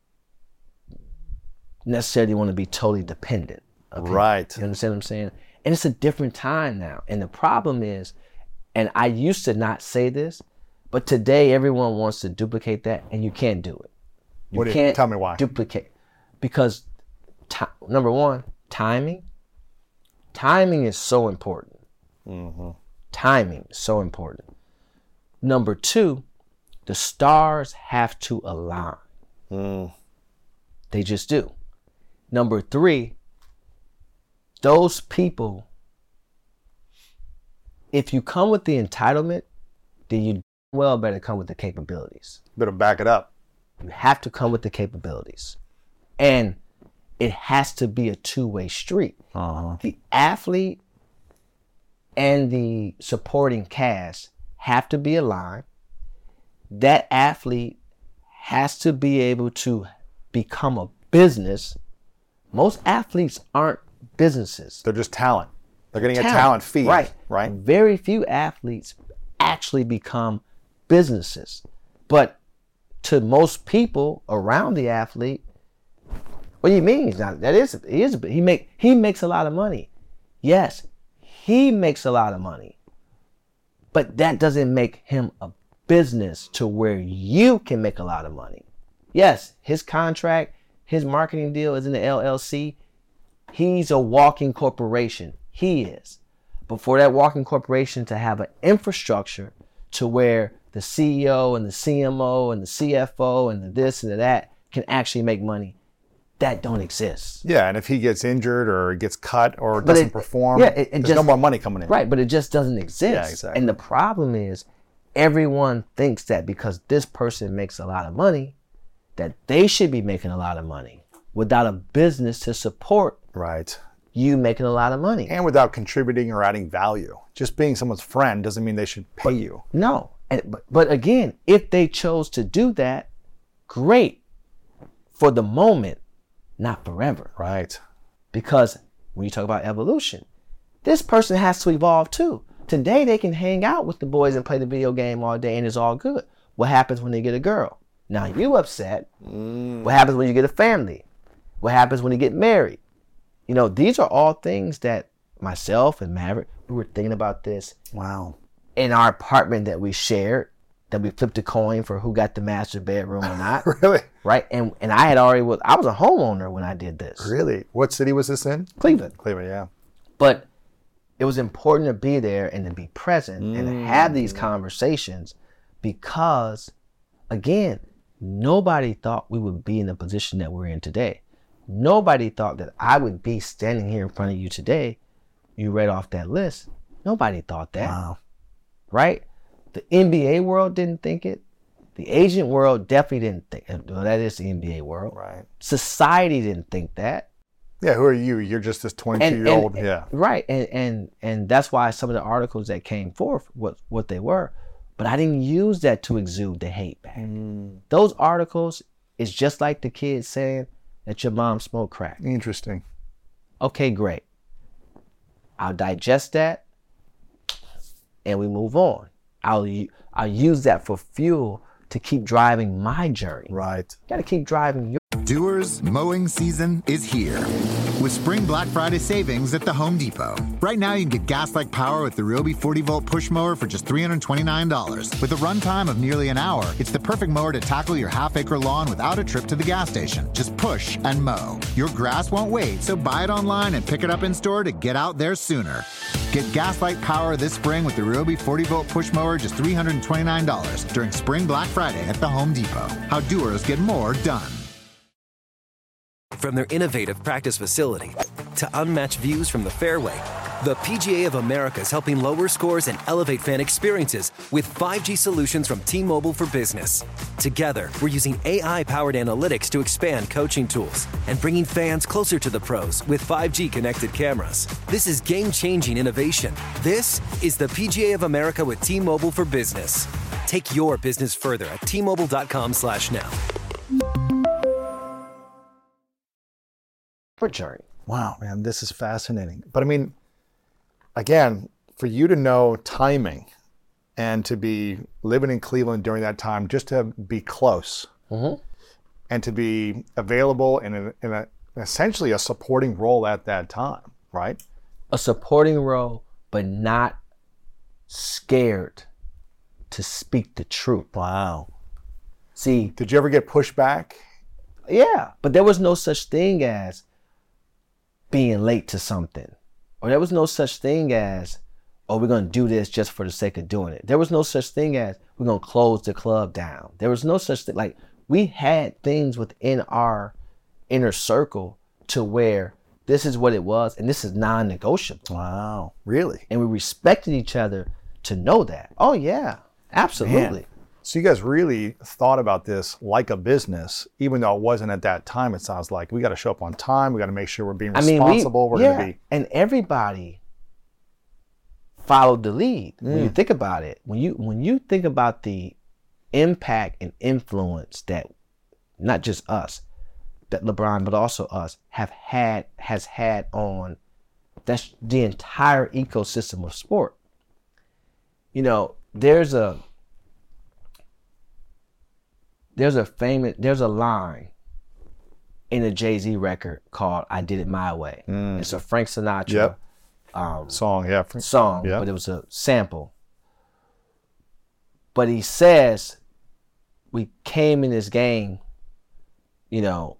necessarily want to be totally dependent of him. Right. You understand what I'm saying? And it's a different time now. And the problem is, and I used to not say this, but today everyone wants to duplicate that, and you can't do it. You what do you, can't tell me why. Duplicate. Because, t- number one, timing. Timing is so important. Mm-hmm. Timing is so important. Number two, the stars have to align. Mm. They just do. Number three, those people, if you come with the entitlement, then you well better come with the capabilities. Better back it up. You have to come with the capabilities. And it has to be a two-way street. Uh-huh. The athlete and the supporting cast have to be aligned. That athlete has to be able to become a business. Most athletes aren't businesses. They're just talent. They're getting talent. a talent fee. Right. Right. Very few athletes actually become businesses. But to most people around the athlete, what do you mean? Now, that is, he is, he make he makes a lot of money. Yes, he makes a lot of money. But that doesn't make him a business to where you can make a lot of money. Yes, his contract, his marketing deal is in the L L C. He's a walking corporation. He is. But for that walking corporation to have an infrastructure to where the C E O and the C M O and the C F O and the this and the that can actually make money, that don't exist. Yeah, and if he gets injured or gets cut or doesn't it, perform, yeah, it, it there's just, no more money coming in. Right, but it just doesn't exist. Yeah, exactly. And the problem is everyone thinks that because this person makes a lot of money, that they should be making a lot of money without a business to support right. you making a lot of money. And without contributing or adding value. Just being someone's friend doesn't mean they should pay but, you. No. And, but, but again, if they chose to do that, great. For the moment, not forever. Right. Because when you talk about evolution, this person has to evolve too. Today they can hang out with the boys and play the video game all day and it's all good. What happens when they get a girl? Now you upset. Mm. What happens when you get a family? What happens when you get married? You know, these are all things that myself and Maverick, we were thinking about this. Wow. In our apartment that we shared, that we flipped a coin for who got the master bedroom or not. Really? Right? And and I had already, was, I was a homeowner when I did this. Really? What city was this in? Cleveland. Cleveland, yeah. But it was important to be there and to be present mm. and to have these conversations because, again, nobody thought we would be in the position that we're in today. Nobody thought that I would be standing here in front of you today. You read off that list. Nobody thought that. Wow. Right? The N B A world didn't think it. The agent world definitely didn't think it. Well, that is the N B A world. Right. Society didn't think that. Yeah, who are you? You're just this twenty-two-year-old. Yeah. Right. And and and that's why some of the articles that came forth, what, what they were. But I didn't use that to exude the hate back. Mm. Those articles is just like the kids saying that your mom smoked crack. Interesting. Okay, great. I'll digest that and we move on. I'll I'll use that for fuel to keep driving my journey. Right. You gotta keep driving your Doers, mowing season is here with Spring Black Friday savings at the Home Depot. Right now, you can get gas-like power with the Ryobi forty volt push mower for just three hundred twenty-nine dollars. With a runtime of nearly an hour, it's the perfect mower to tackle your half-acre lawn without a trip to the gas station. Just push and mow. Your grass won't wait, so buy it online and pick it up in store to get out there sooner. Get gas-like power this spring with the Ryobi forty volt push mower, just three hundred twenty-nine dollars during Spring Black Friday at the Home Depot. How doers get more done. From their innovative practice facility to unmatched views from the fairway, the P G A of America is helping lower scores and elevate fan experiences with five G solutions from T-Mobile for Business. Together, we're using A I-powered analytics to expand coaching tools and bringing fans closer to the pros with five G connected cameras. This is game-changing innovation. This is the P G A of America with T-Mobile for Business. Take your business further at T Mobile dot com slash now. Journey. Wow, man, this is fascinating. But I mean, again, for you to know timing and to be living in Cleveland during that time, just to be close Mm-hmm. and to be available in, a, in a, essentially a supporting role at that time, right? A supporting role, but not scared to speak the truth. Wow. See, Did you ever get pushed back? yeah, but there was no such thing as being late to something. Or there was no such thing as, oh, we're going to do this just for the sake of doing it. There was no such thing as, we're going to close the club down. There was no such thing. Like, we had things within our inner circle to where this is what it was, and this is non-negotiable. Wow. Really? And we respected each other to know that. Oh, yeah, absolutely. Man. So you guys really thought about this like a business, even though it wasn't at that time. It sounds like we got to show up on time. We got to make sure we're being I mean, responsible. we, we're yeah, going to be. and everybody followed the lead. Mm. When you think about it, when you when you think about the impact and influence that not just us, that LeBron, but also us have had has had on that's the entire ecosystem of sport. You know, there's a there's a famous there's a line in a Jay-Z record called "I Did It My Way." Mm. It's a Frank Sinatra Yep. um, Song, yeah. song, Yeah. but it was a sample. But he says, we came in this game, you know,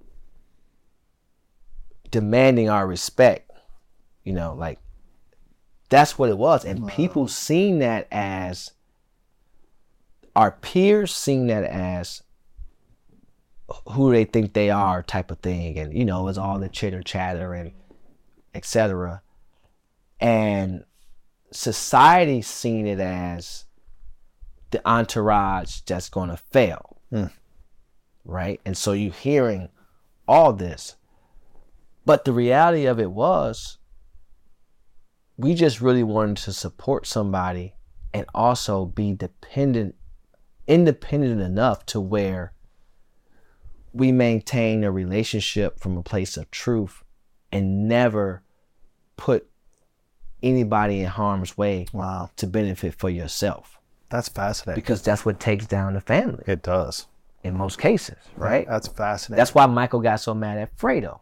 demanding our respect, you know, like that's what it was. And Wow. people seen that as, our peers seen that as who they think they are type of thing. And, you know, it's all the chitter chatter and et cetera. And society seen it as the entourage that's going to fail. Mm. Right? And so you're hearing all this. But the reality of it was, we just really wanted to support somebody and also be dependent, independent enough to where we maintain a relationship from a place of truth and never put anybody in harm's way. Wow. To benefit for yourself. That's fascinating. Because that's what takes down the family It does. in most cases, right? That's fascinating. That's why Michael got so mad at Fredo.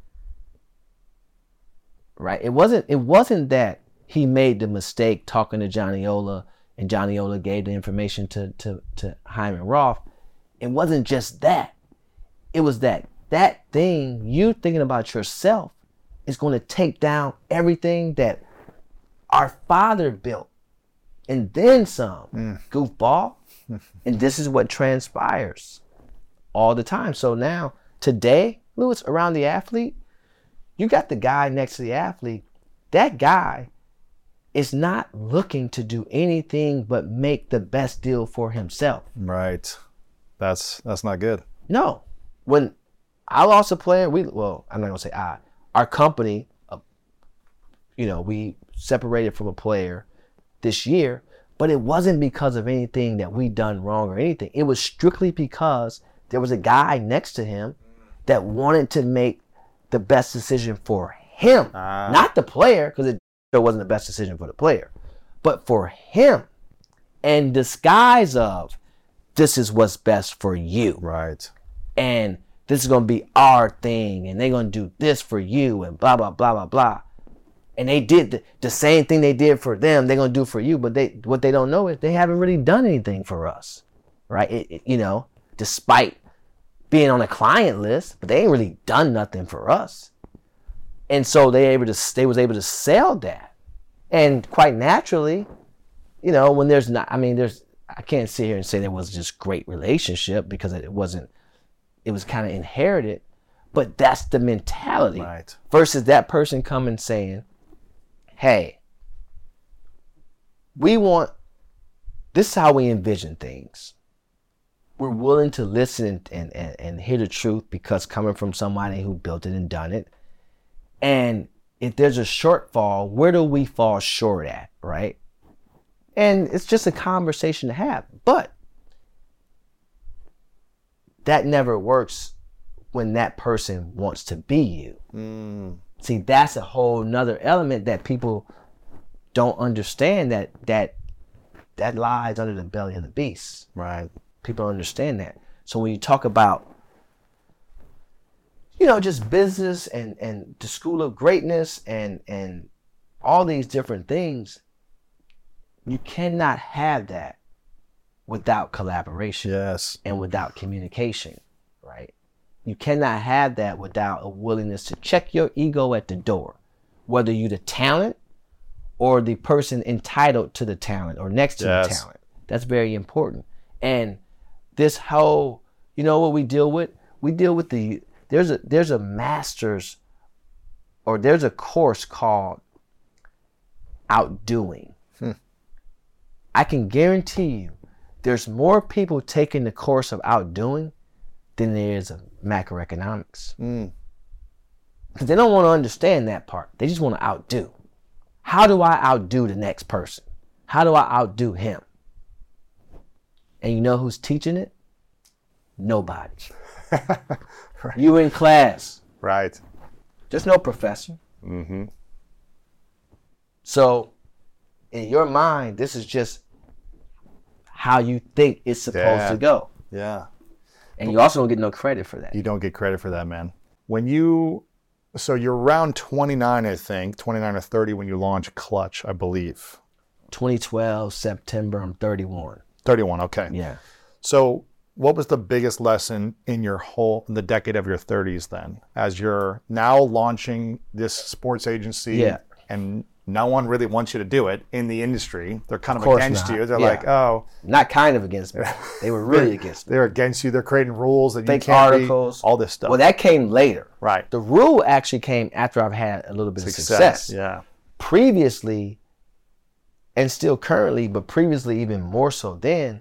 Right? It wasn't it wasn't that he made the mistake talking to Johnny Ola and Johnny Ola gave the information to, to, to Hyman Roth. It wasn't just that. It was that that thing, you thinking about yourself, is going to take down everything that our father built. And then some, Mm. goofball. And this is what transpires all the time. So now, today, Lewis, around the athlete, you got the guy next to the athlete. That guy is not looking to do anything but make the best deal for himself. Right. That's that's not good. No. When I lost a player, we well, I'm not gonna say I. Our company, uh, you know, we separated from a player this year, but it wasn't because of anything that we done wrong or anything. It was strictly because there was a guy next to him that wanted to make the best decision for him, Ah. not the player, because it wasn't the best decision for the player, but for him. And disguise of, this is what's best for you. Right. And this is going to be our thing and they're going to do this for you and blah, blah, blah, blah, blah. And they did the, the same thing they did for them, they're going to do for you. But they what they don't know is they haven't really done anything for us, right? It, it, you know, despite being on a client list, but they ain't really done nothing for us. And so they able to they was able to sell that. And quite naturally, you know, when there's not, I mean, there's, I can't sit here and say there was just great relationship because it wasn't, it was kind of inherited, but that's the mentality. Right. Versus that person coming saying, hey, we want, this is how we envision things. We're willing to listen and, and, and hear the truth because coming from somebody who built it and done it. And if there's a shortfall, where do we fall short at, right? And it's just a conversation to have. But that never works when that person wants to be you. Mm. See, that's a whole nother element that people don't understand, that that that lies under the belly of the beast. Right. People don't understand that. So when you talk about, you know, just business and, and the school of greatness and, and all these different things, you cannot have that without collaboration. Yes. And without communication, right? You cannot have that without a willingness to check your ego at the door, whether you're the talent or the person entitled to the talent or next to yes. the talent. That's very important. And this whole, you know what we deal with? We deal with the, there's a there's a master's or there's a course called Outdoing. Hmm. I can guarantee you there's more people taking the course of Outdoing than there is of macroeconomics. Mm. Because they don't want to understand that part. They just want to outdo. How do I outdo the next person? How do I outdo him? And you know who's teaching it? Nobody. Right. You in class. Right. There's no professor. Mm-hmm. So in your mind, this is just how you think it's supposed yeah. to go. Yeah. And you also don't get no credit for that. You don't get credit for that, man. When you, so you're around twenty-nine, I think, twenty-nine or thirty when you launch Clutch, I believe. twenty twelve, September, I'm thirty-one. thirty-one, okay. Yeah. So what was the biggest lesson in your whole, in the decade of your thirties then? As you're now launching this sports agency yeah. and no one really wants you to do it in the industry. They're kind of, of against not. you. They're yeah. like, oh. Not kind of against me. They were really against me. They're against you. They're creating rules that Fake you can't articles. Be, all this stuff. Well, that came later. Right. The rule actually came after I've had a little bit success, of success. Yeah. Previously, and still currently, but previously even more so then,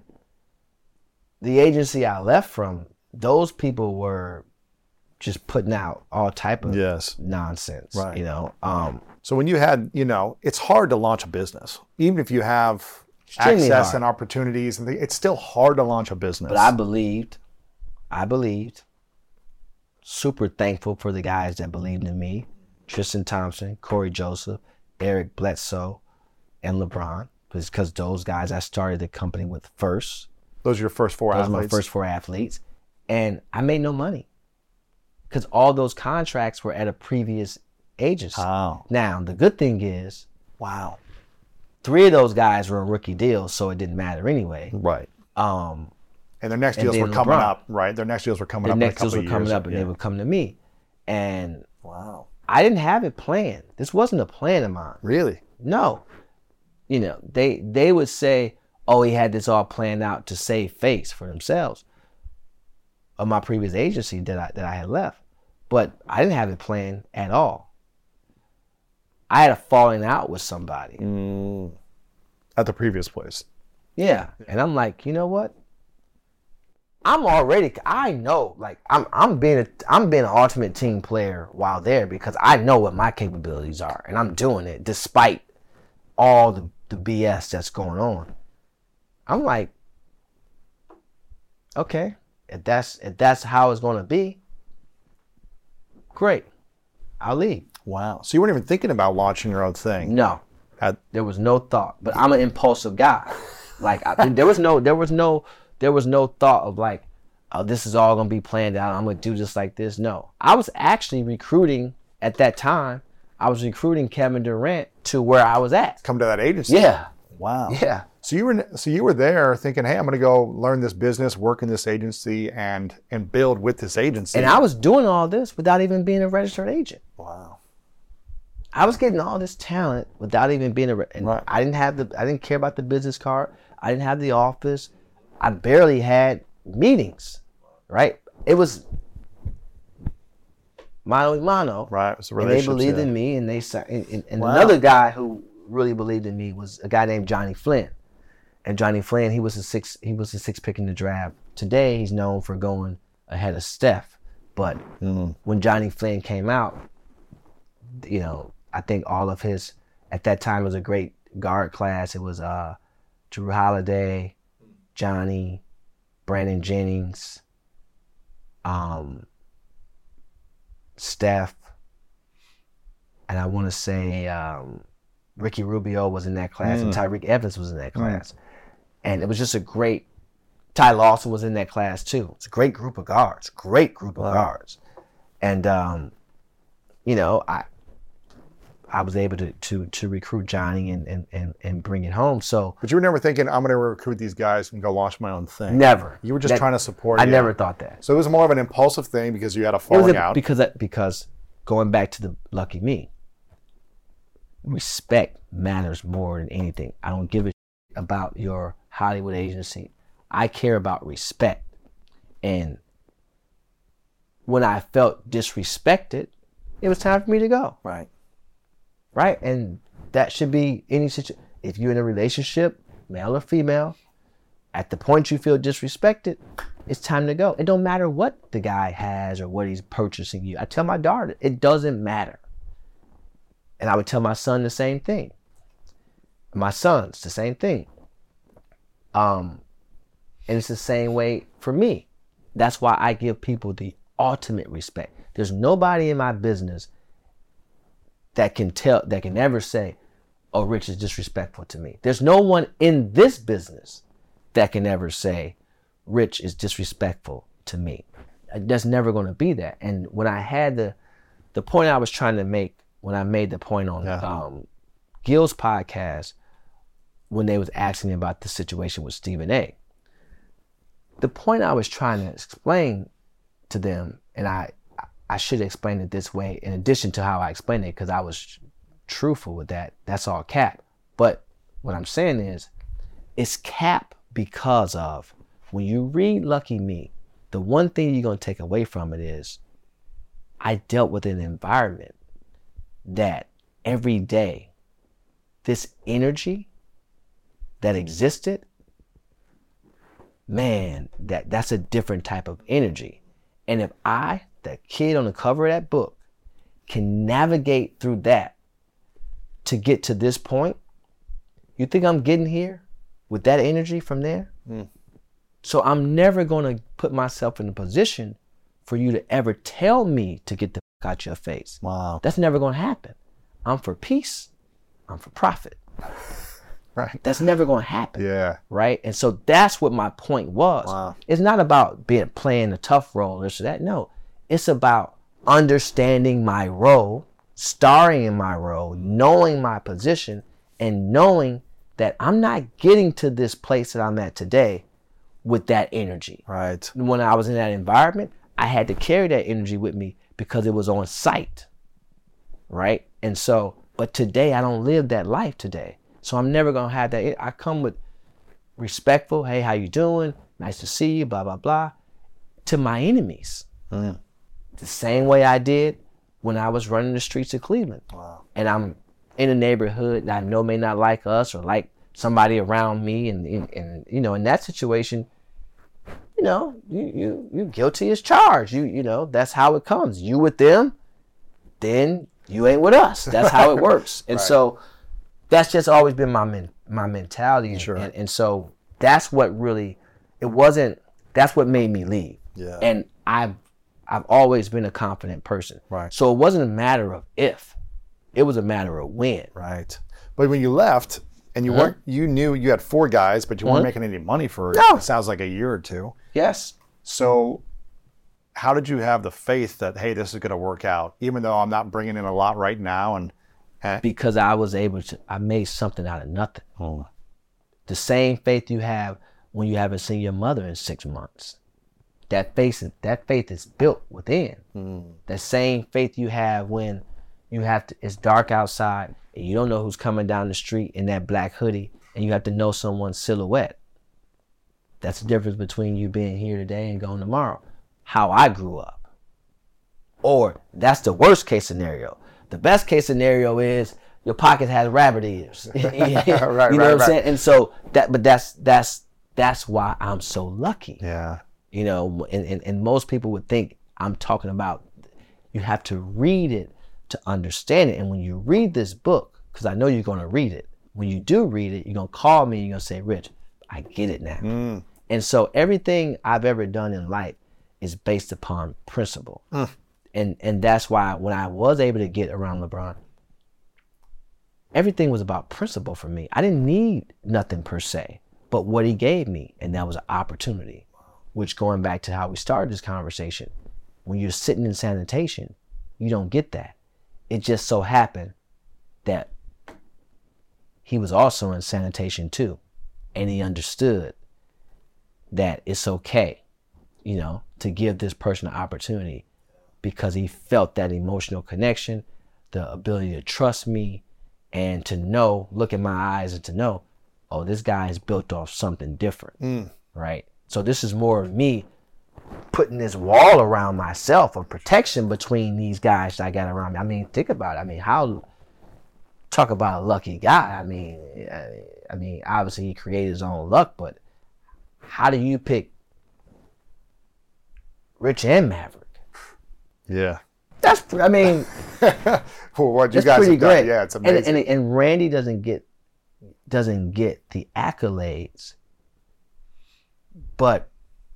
the agency I left from, those people were just putting out all type of yes. nonsense. Right. You know. Um, So when you had, you know, it's hard to launch a business. Even if you have Extremely access hard. and opportunities, and it's still hard to launch a business. But I believed, I believed, super thankful for the guys that believed in me. Tristan Thompson, Corey Joseph, Eric Bledsoe, and LeBron. Because those guys I started the company with first. Those are your first four those athletes? Those are my first four athletes. And I made no money. Because all those contracts were at a previous agency. Oh. Now, the good thing is, wow, three of those guys were on rookie deals, so it didn't matter anyway. Right. Um, and their next and deals were coming LeBron. up, right? Their next deals were coming their up next in a couple deals were of coming years. up, and yeah. they would come to me. And wow, I didn't have it planned. This wasn't a plan of mine. Really? No. You know, they they would say, oh, he had this all planned out to save face for themselves of my previous agency that I that I had left. But I didn't have it planned at all. I had a falling out with somebody. Mm. At the previous place. Yeah. And I'm like, you know what? I'm already, I know, like, I'm I'm being a, I'm being an ultimate team player while there because I know what my capabilities are. And I'm doing it despite all the, the B S that's going on. I'm like, okay, if that's if that's how it's going to be, great, I'll leave. Wow. So you weren't even thinking about launching your own thing? No, Had, there was no thought. But I'm an impulsive guy. Like I, there was no, there was no, there was no thought of like, oh, this is all going to be planned out. I'm going to do just like this. No, I was actually recruiting at that time. I was recruiting Kevin Durant to where I was at. Come to that agency. Yeah. Wow. Yeah. So you were so you were there thinking, hey, I'm going to go learn this business, work in this agency, and and build with this agency. And I was doing all this without even being a registered agent. Wow. I was getting all this talent without even being a. And right. I didn't have the. I didn't care about the business card. I didn't have the office. I barely had meetings. Right. It was mano a mano. Right. It was a and they believed yeah. in me, and they and, and, and wow. another guy who really believed in me was a guy named Johnny Flynn. And Johnny Flynn, he was a six. He was a six pick in the draft. Today, he's known for going ahead of Steph. But mm. when Johnny Flynn came out, you know, I think all of his at that time was a great guard class. It was uh, Drew Holiday, Johnny, Brandon Jennings, um, Steph, and I want to say um, Ricky Rubio was in that class, mm. and Tyreek Evans was in that class. Mm. And it was just a great, Ty Lawson was in that class too. It's a great group of guards, great group of wow. guards. And, um, you know, I I was able to to, to recruit Johnny and, and, and, and bring it home. So, But you were never thinking, I'm going to recruit these guys and go launch my own thing. Never. You were just that, trying to support I you. never thought that. So it was more of an impulsive thing because you had a falling a, out. Because, because going back to the lucky me, respect matters more than anything. I don't give a shit about your Hollywood agency. I care about respect. And when I felt disrespected, it was time for me to go. Right. Right? And that should be any situation. If you're in a relationship, male or female, at the point you feel disrespected, it's time to go. It don't matter what the guy has or what he's purchasing you. I tell my daughter, it doesn't matter. And I would tell my son the same thing. My sons, the same thing. Um, and it's the same way for me. That's why I give people the ultimate respect. There's nobody in my business that can tell, that can ever say, oh, Rich is disrespectful to me. There's no one in this business that can ever say, Rich is disrespectful to me. There's never going to be that. And when I had the, the point I was trying to make, when I made the point on yeah. um, Gil's podcast, when they was asking me about the situation with Stephen A. The point I was trying to explain to them, and I I should explain it this way in addition to how I explained it, because I was truthful with that. That's all cap. But what I'm saying is, it's cap because of, when you read Lucky Me, the one thing you're going to take away from it is, I dealt with an environment that every day, this energy that existed, man, that, that's a different type of energy. And if I, the kid on the cover of that book, can navigate through that to get to this point, you think I'm getting here with that energy from there? Mm. So I'm never going to put myself in a position for you to ever tell me to get the fuck out your face. Wow. That's never going to happen. I'm for peace. I'm for profit. Right. That's never going to happen. Yeah. Right. And so that's what my point was. Wow. It's not about being playing a tough role or so that. No, it's about understanding my role, starring in my role, knowing my position, and knowing that I'm not getting to this place that I'm at today with that energy. Right. When I was in that environment, I had to carry that energy with me because it was on site. Right. And so, but today I don't live that life today. So I'm never going to have that. I come with respectful, hey, how you doing? Nice to see you, blah, blah, blah, to my enemies. Mm. The same way I did when I was running the streets of Cleveland. Wow. And I'm in a neighborhood that I know may not like us or like somebody around me. And, and, and you know, in that situation, you know, you, you, you guilty as charged. You, you know, that's how it comes. You with them, then you ain't with us. That's how it works. And right. so that's just always been my men, my mentality. Sure. And, and so that's what really, it wasn't, that's what made me leave. Yeah. And I've, I've always been a confident person. Right. So it wasn't a matter of if, it was a matter of when. Right. But when you left and you Uh-huh. weren't, you knew you had four guys, but you weren't Uh-huh. making any money for, No. it sounds like a year or two. Yes. So how did you have the faith that, hey, this is going to work out, even though I'm not bringing in a lot right now? And eh? Because I was able to, I made something out of nothing. Oh. The same faith you have when you haven't seen your mother in six months. That faith, that faith is built within. Mm. That same faith you have when you have to, it's dark outside and you don't know who's coming down the street in that black hoodie and you have to know someone's silhouette. That's the difference between you being here today and going tomorrow. How I grew up. Or that's the worst case scenario. The best case scenario is your pocket has rabbit ears. right, you know right, what I'm right. saying? And so that, but that's that's that's why I'm so lucky. Yeah. You know, and, and, and most people would think I'm talking about, you have to read it to understand it. And when you read this book, because I know you're going to read it, when you do read it, you're going to call me and you're going to say, Rich, I get it now. Mm. And so everything I've ever done in life is based upon principle. Mm. And and that's why when I was able to get around LeBron, everything was about principle for me. I didn't need nothing per se, but what he gave me, and that was an opportunity. Which, going back to how we started this conversation, when you're sitting in sanitation, you don't get that. It just so happened that he was also in sanitation too. And he understood that it's okay, you know, to give this person an opportunity because he felt that emotional connection, the ability to trust me and to know, look in my eyes and to know, oh, this guy is built off something different, mm. right? So this is more of me putting this wall around myself of protection between these guys that I got around me. I mean, think about it. I mean, how, talk about a lucky guy. I mean, I, I mean, obviously he created his own luck, but how do you pick Rich and Maverick? Yeah. That's, I mean, well, what you that's guys pretty have done, great. yeah, it's amazing. And, and, and Randy doesn't get, doesn't get the accolades, but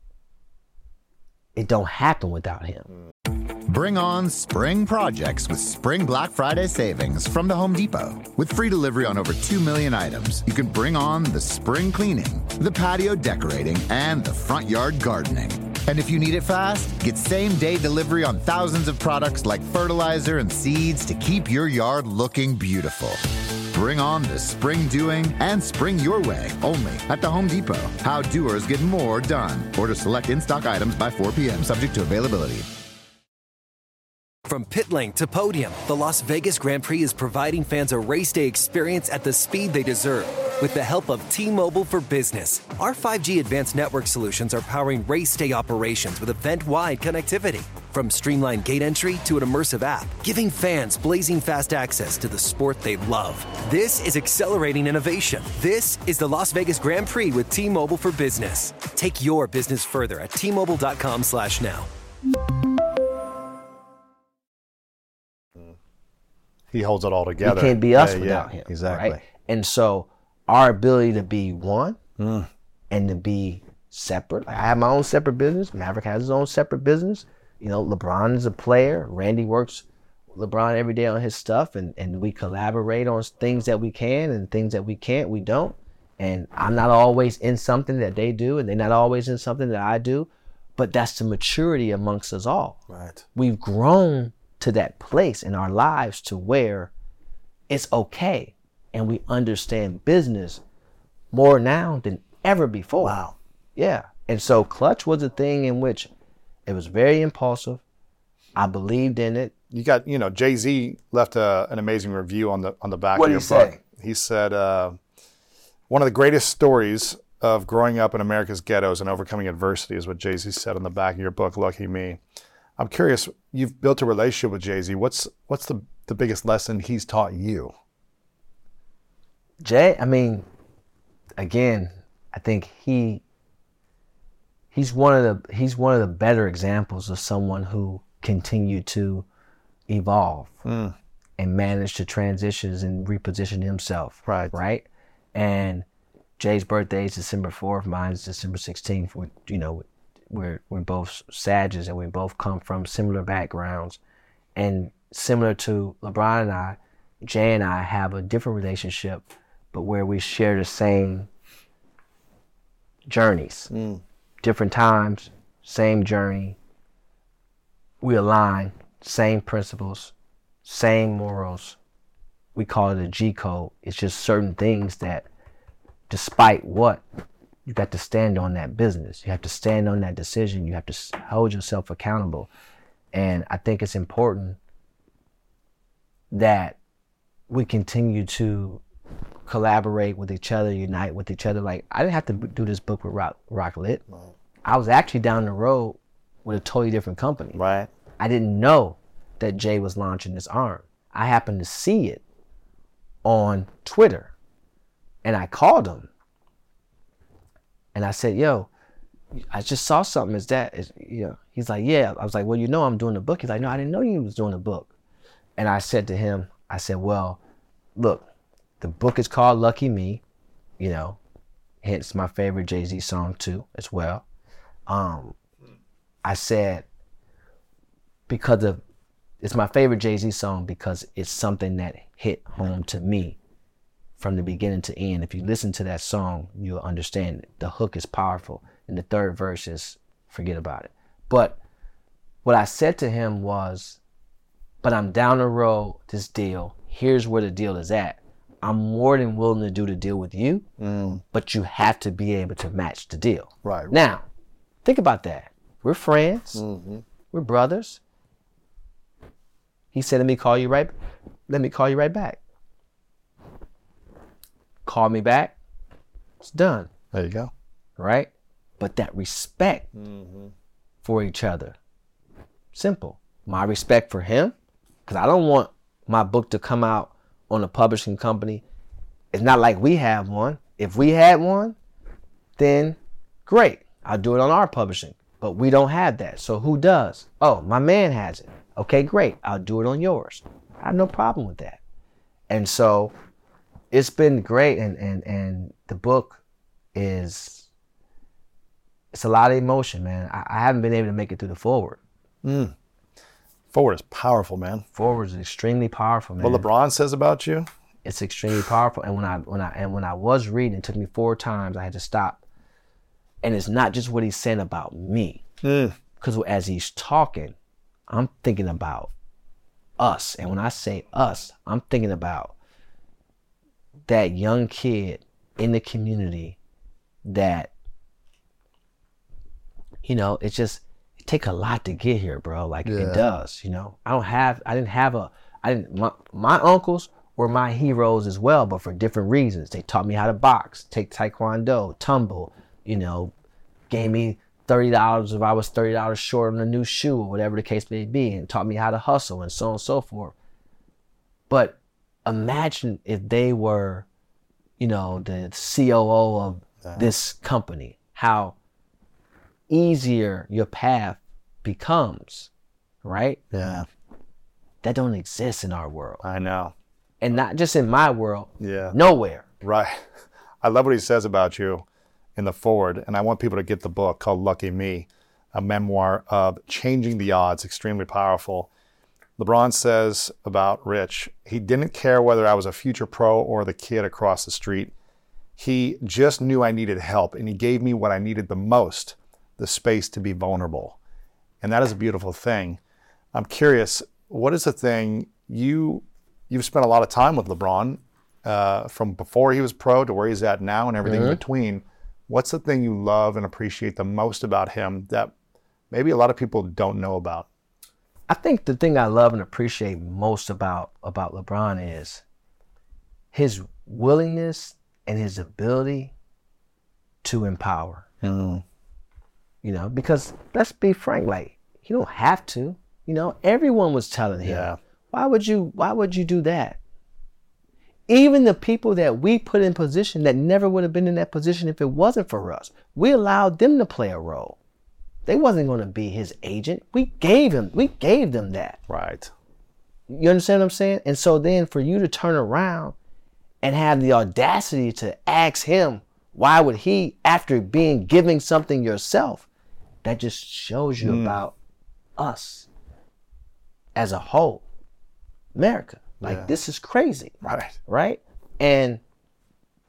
it don't happen without him. Bring on spring projects with Spring Black Friday savings from the Home Depot. With free delivery on over two million items, you can bring on the spring cleaning, the patio decorating, and the front yard gardening. And if you need it fast, get same-day delivery on thousands of products like fertilizer and seeds to keep your yard looking beautiful. Bring on the spring doing and spring your way only at the Home Depot. How doers get more done. Order select in-stock items by four p.m. subject to availability. From pit lane to podium, the Las Vegas Grand Prix is providing fans a race day experience at the speed they deserve. With the help of T-Mobile for Business, our five G advanced network solutions are powering race day operations with event-wide connectivity. From streamlined gate entry to an immersive app, giving fans blazing fast access to the sport they love. This is accelerating innovation. This is the Las Vegas Grand Prix with T-Mobile for Business. Take your business further at T Mobile dot com slash now. He holds it all together. We can't be us yeah, without yeah, him. Exactly. Right? And so our ability to be one mm. and to be separate. Like I have my own separate business. Maverick has his own separate business. You know, LeBron is a player. Randy works with LeBron every day on his stuff, and, and we collaborate on things that we can and things that we can't, we don't. And I'm not always in something that they do, and they're not always in something that I do. But that's the maturity amongst us all. Right. We've grown to that place in our lives to where it's okay and we understand business more now than ever before. Wow. Yeah. And so Clutch was a thing in which it was very impulsive. I believed in it. You got, you know, Jay-Z left a, an amazing review on the on the back What of your did book. he say? He said, uh, one of the greatest stories of growing up in America's ghettos and overcoming adversity is what Jay-Z said on the back of your book, Lucky Me. I'm curious, you've built a relationship with Jay-Z. What's what's the, the biggest lesson he's taught you? Jay, I mean, again, I think he he's one of the he's one of the better examples of someone who continued to evolve mm. and manage to transition and reposition himself. Right. Right. And Jay's birthday is December fourth, mine is December sixteenth. We're, you know, we're we're both Sagittarius and we both come from similar backgrounds. And similar to LeBron and I, Jay and I have a different relationship, but where we share the same journeys, mm. different times, same journey. We align, same principles, same morals. We call it a G code. It's just certain things that, despite what, you got to stand on that business. You have to stand on that decision. You have to hold yourself accountable. And I think it's important that we continue to collaborate with each other, unite with each other. Like, I didn't have to do this book with Rock, Rock Lit. Right. I was actually down the road with a totally different company. Right. I didn't know that Jay was launching this arm. I happened to see it on Twitter, and I called him, and I said, "Yo, I just saw something. Is that is you know?" He's like, "Yeah." I was like, "Well, you know, I'm doing a book." He's like, "No, I didn't know you was doing a book." And I said to him, I said, "Well, look, the book is called Lucky Me, you know, hence my favorite Jay-Z song too, as well." Um, I said, because of, it's my favorite Jay-Z song because it's something that hit home to me from the beginning to end. If you listen to that song, you'll understand it. The hook is powerful, and the third verse is, forget about it. But what I said to him was, but I'm down the road, this deal, here's where the deal is at. I'm more than willing to do the deal with you, mm. but you have to be able to match the deal. Right. Now, think about that. We're friends. Mm-hmm. We're brothers. He said, let me call you right, let me call you right back. Call me back. It's done. There you go. Right? But that respect mm-hmm. for each other. Simple. My respect for him, because I don't want my book to come out on a publishing company. It's not like we have one. If we had one, then great. I'll do it on our publishing. But we don't have that. So who does? Oh, my man has it. Okay, great. I'll do it on yours. I have no problem with that. And so it's been great. And and and the book is, it's a lot of emotion, man. I, I haven't been able to make it through the forward. Mm. Forward is powerful, man. Forward is extremely powerful, man. What LeBron says about you? It's extremely powerful. And when I when I and when I was reading, it took me four times. I had to stop. And it's not just what he's saying about me. Because mm. as he's talking, I'm thinking about us. And when I say us, I'm thinking about that young kid in the community that, you know, it's just, it take a lot to get here, bro. Like yeah. it does, you know. I don't have, I didn't have a, I didn't, my, my uncles were my heroes as well, but for different reasons. They taught me how to box, take taekwondo, tumble, you know, gave me thirty dollars if I was thirty dollars short on a new shoe or whatever the case may be, and taught me how to hustle and so on and so forth. But imagine if they were, you know, the C O O of yeah. this company, how easier your path becomes, right? Yeah. That don't exist in our world. I know. And not just in my world, yeah. nowhere. Right. I love what he says about you in the forward, and I want people to get the book called Lucky Me, a memoir of changing the odds, extremely powerful. LeBron says about Rich, he didn't care whether I was a future pro or the kid across the street. He just knew I needed help, and he gave me what I needed the most, the space to be vulnerable. And that is a beautiful thing. I'm curious, what is the thing you, you've spent a lot of time with LeBron, uh, from before he was pro to where he's at now and everything mm-hmm. in between. What's the thing you love and appreciate the most about him that maybe a lot of people don't know about? I think the thing I love and appreciate most about, about LeBron is his willingness and his ability to empower. Mm. You know, because let's be frank, like, you don't have to. You know, everyone was telling him, yeah. why would you, why would you do that? Even the people that we put in position that never would have been in that position if it wasn't for us, we allowed them to play a role. They wasn't going to be his agent. We gave him, we gave them that. Right. You understand what I'm saying? And so then for you to turn around and have the audacity to ask him, why would he, after being giving something yourself, that just shows you mm. about us as a whole, America. Like, yeah. this is crazy. Right. Right? And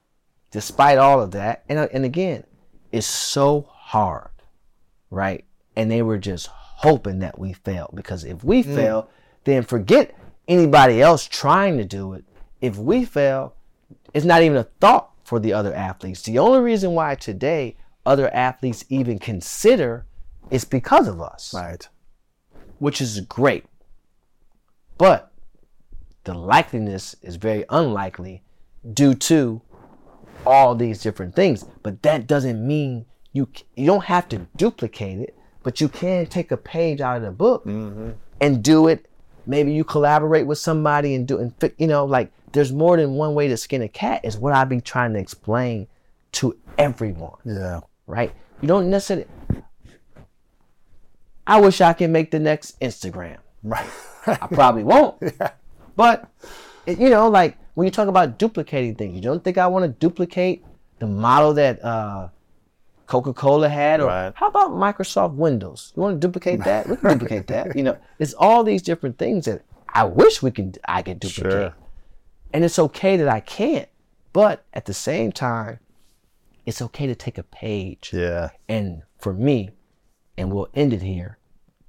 despite all of that, and, and again, it's so hard, right? and they were just hoping that we failed, because if we mm. fail, then forget anybody else trying to do it. If we fail, it's not even a thought for the other athletes. The only reason why today other athletes even consider is because of us. Right. Which is great. But the likeliness is very unlikely due to all these different things. But that doesn't mean you you don't have to duplicate it, but you can take a page out of the book mm-hmm. and do it. Maybe you collaborate with somebody and do, and you know, like there's more than one way to skin a cat is what I be trying to explain to everyone. Yeah. Right? You don't necessarily, I wish I could make the next Instagram. Right. I probably won't. Yeah. But, it, you know, like when you talk about duplicating things, you don't think I want to duplicate the model that uh, Coca-Cola had? Or right. How about Microsoft Windows? You want to duplicate that? We can duplicate that. You know, it's all these different things that I wish we can, I could duplicate. Sure. And it's okay that I can't. But at the same time, it's okay to take a page. Yeah. And for me, and we'll end it here,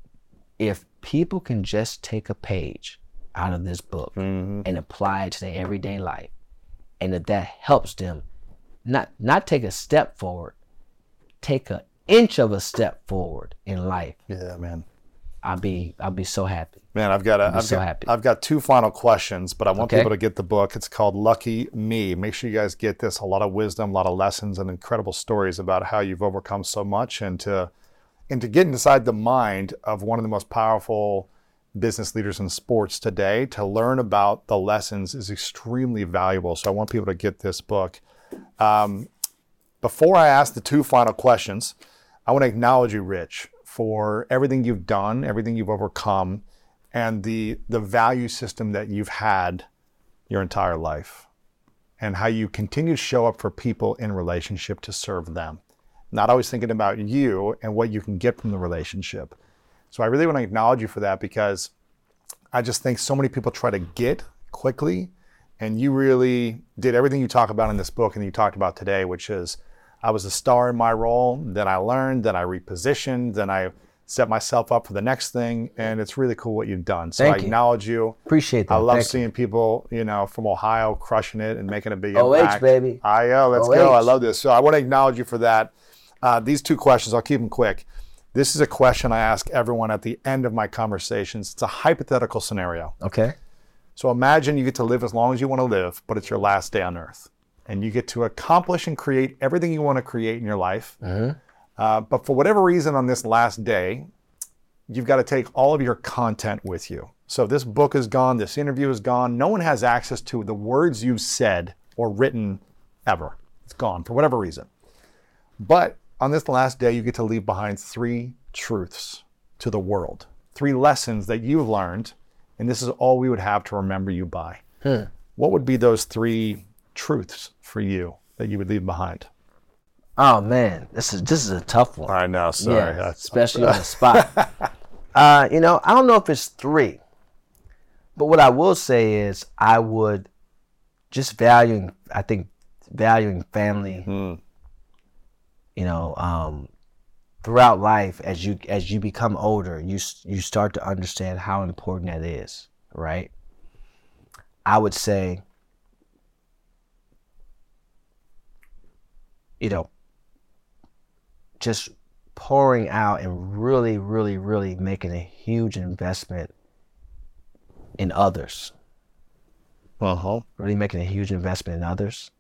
if people can just take a page out of this book mm-hmm. and apply it to their everyday life, and if that helps them not not take a step forward, take an inch of a step forward in life. Yeah, man. I'll be I'll be so happy. Man, I've got a, I've so got, happy. I've got two final questions, but I want okay. people to get the book. It's called Lucky Me. Make sure you guys get this. A lot of wisdom, a lot of lessons, and incredible stories about how you've overcome so much, and to and to get inside the mind of one of the most powerful business leaders in sports today. To learn about the lessons is extremely valuable. So I want people to get this book. Um, before I ask the two final questions, I want to acknowledge you, Rich, for everything you've done, everything you've overcome, and the the value system that you've had your entire life, and how you continue to show up for people in relationship to serve them. Not always thinking about you and what you can get from the relationship. So I really want to acknowledge you for that, because I just think so many people try to get quickly, and you really did everything you talk about in this book and you talked about today, which is I was a star in my role, then I learned, then I repositioned, then I set myself up for the next thing, and it's really cool what you've done. So Thank I you. acknowledge you. Appreciate that. I love Thank seeing you. people, you know, from Ohio crushing it and making a big O H, impact. baby. I O, let's O H. go. I love this. So I want to acknowledge you for that. Uh, these two questions, I'll keep them quick. This is a question I ask everyone at the end of my conversations. It's a hypothetical scenario. Okay. So imagine you get to live as long as you want to live, but it's your last day on earth. And you get to accomplish and create everything you want to create in your life. Mm-hmm. Uh, but for whatever reason on this last day, you've got to take all of your content with you. So this book is gone, this interview is gone. No one has access to the words you've said or written ever. It's gone for whatever reason. But on this last day, you get to leave behind three truths to the world, three lessons that you've learned, and this is all we would have to remember you by. Hmm. What would be those three truths for you that you would leave behind? Oh man, this is this is a tough one. I know, sorry. Yeah, especially on the spot. uh, you know, I don't know if it's three, but what I will say is I would just valuing, I think valuing family, hmm. you know, um, throughout life, as you as you become older, you you start to understand how important that is, right? I would say, you know, just pouring out and really, really, really making a huge investment in others. Uh-huh. Really making a huge investment in others.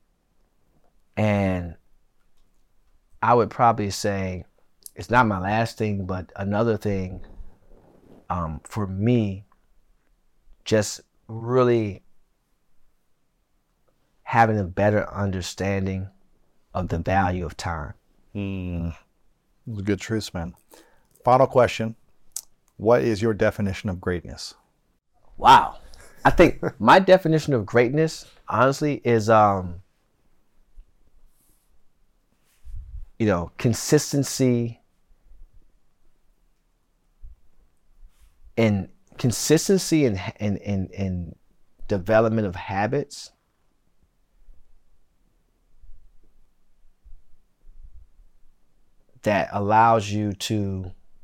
And I would probably say, it's not my last thing, but another thing um, for me, just really having a better understanding of the value of time. Mm. Those are good truths, man. Final question. What is your definition of greatness? Wow. I think my definition of greatness, honestly, is, um, you know, consistency and consistency and in, in, in development of habits that allows you to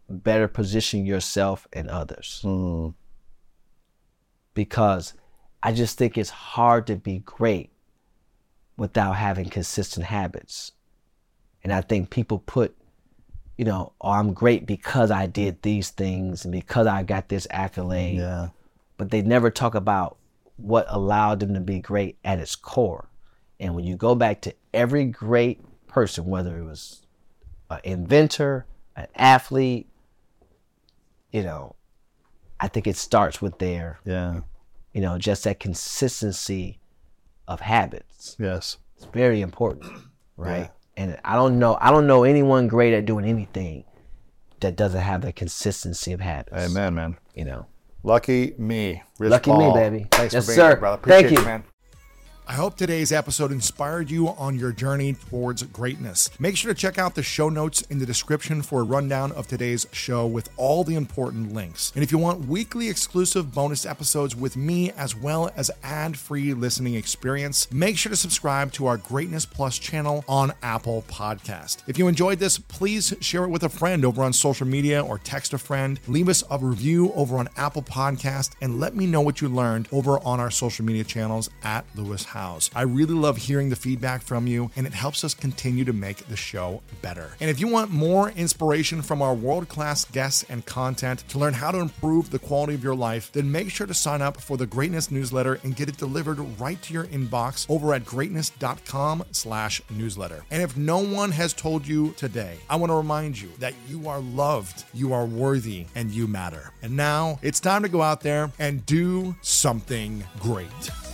better position yourself and others. Mm. Because I just think it's hard to be great without having consistent habits. And I think people put, you know, oh, I'm great because I did these things and because I got this accolade. Yeah. But they never talk about what allowed them to be great at its core. And when you go back to every great person, whether it was an inventor, an athlete, you know, I think it starts with their, Yeah. you know, just that consistency of habits. Yes. It's very important, right? Yeah. And I don't know, I don't know anyone great at doing anything that doesn't have the consistency of habits. Amen, man. You know. Lucky me. Rich Lucky Paul. me, baby. Thanks Yes, for being sir. here, brother. Appreciate Thank you, you, man. I hope today's episode inspired you on your journey towards greatness. Make sure to check out the show notes in the description for a rundown of today's show with all the important links. And if you want weekly exclusive bonus episodes with me as well as ad-free listening experience, make sure to subscribe to our Greatness Plus channel on Apple Podcast. If you enjoyed this, please share it with a friend over on social media or text a friend. Leave us a review over on Apple Podcast and let me know what you learned over on our social media channels at Lewis House. I really love hearing the feedback from you, and it helps us continue to make the show better. And if you want more inspiration from our world-class guests and content to learn how to improve the quality of your life, then make sure to sign up for the Greatness newsletter and get it delivered right to your inbox over at greatness.com slash newsletter. And if no one has told you today, I want to remind you that you are loved, you are worthy, and you matter. And now it's time to go out there and do something great.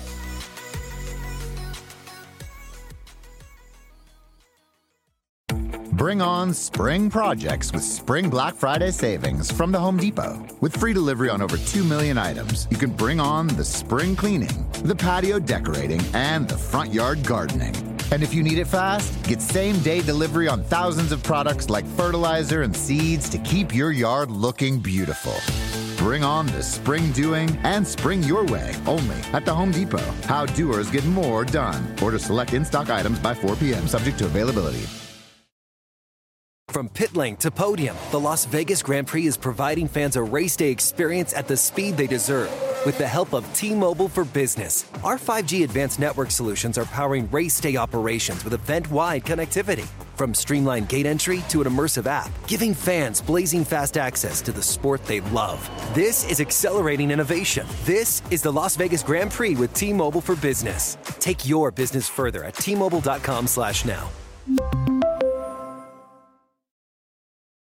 Bring on spring projects with Spring Black Friday savings from the Home Depot. With free delivery on over two million items, you can bring on the spring cleaning, the patio decorating, and the front yard gardening. And if you need it fast, get same-day delivery on thousands of products like fertilizer and seeds to keep your yard looking beautiful. Bring on the spring doing and spring your way only at the Home Depot. How doers get more done. Order select in-stock items by four p.m. subject to availability. From pit lane to podium, the Las Vegas Grand Prix is providing fans a race day experience at the speed they deserve. With the help of T-Mobile for Business, our five G advanced network solutions are powering race day operations with event-wide connectivity. From streamlined gate entry to an immersive app, giving fans blazing fast access to the sport they love. This is accelerating innovation. This is the Las Vegas Grand Prix with T-Mobile for Business. Take your business further at T Mobile dot com slash now.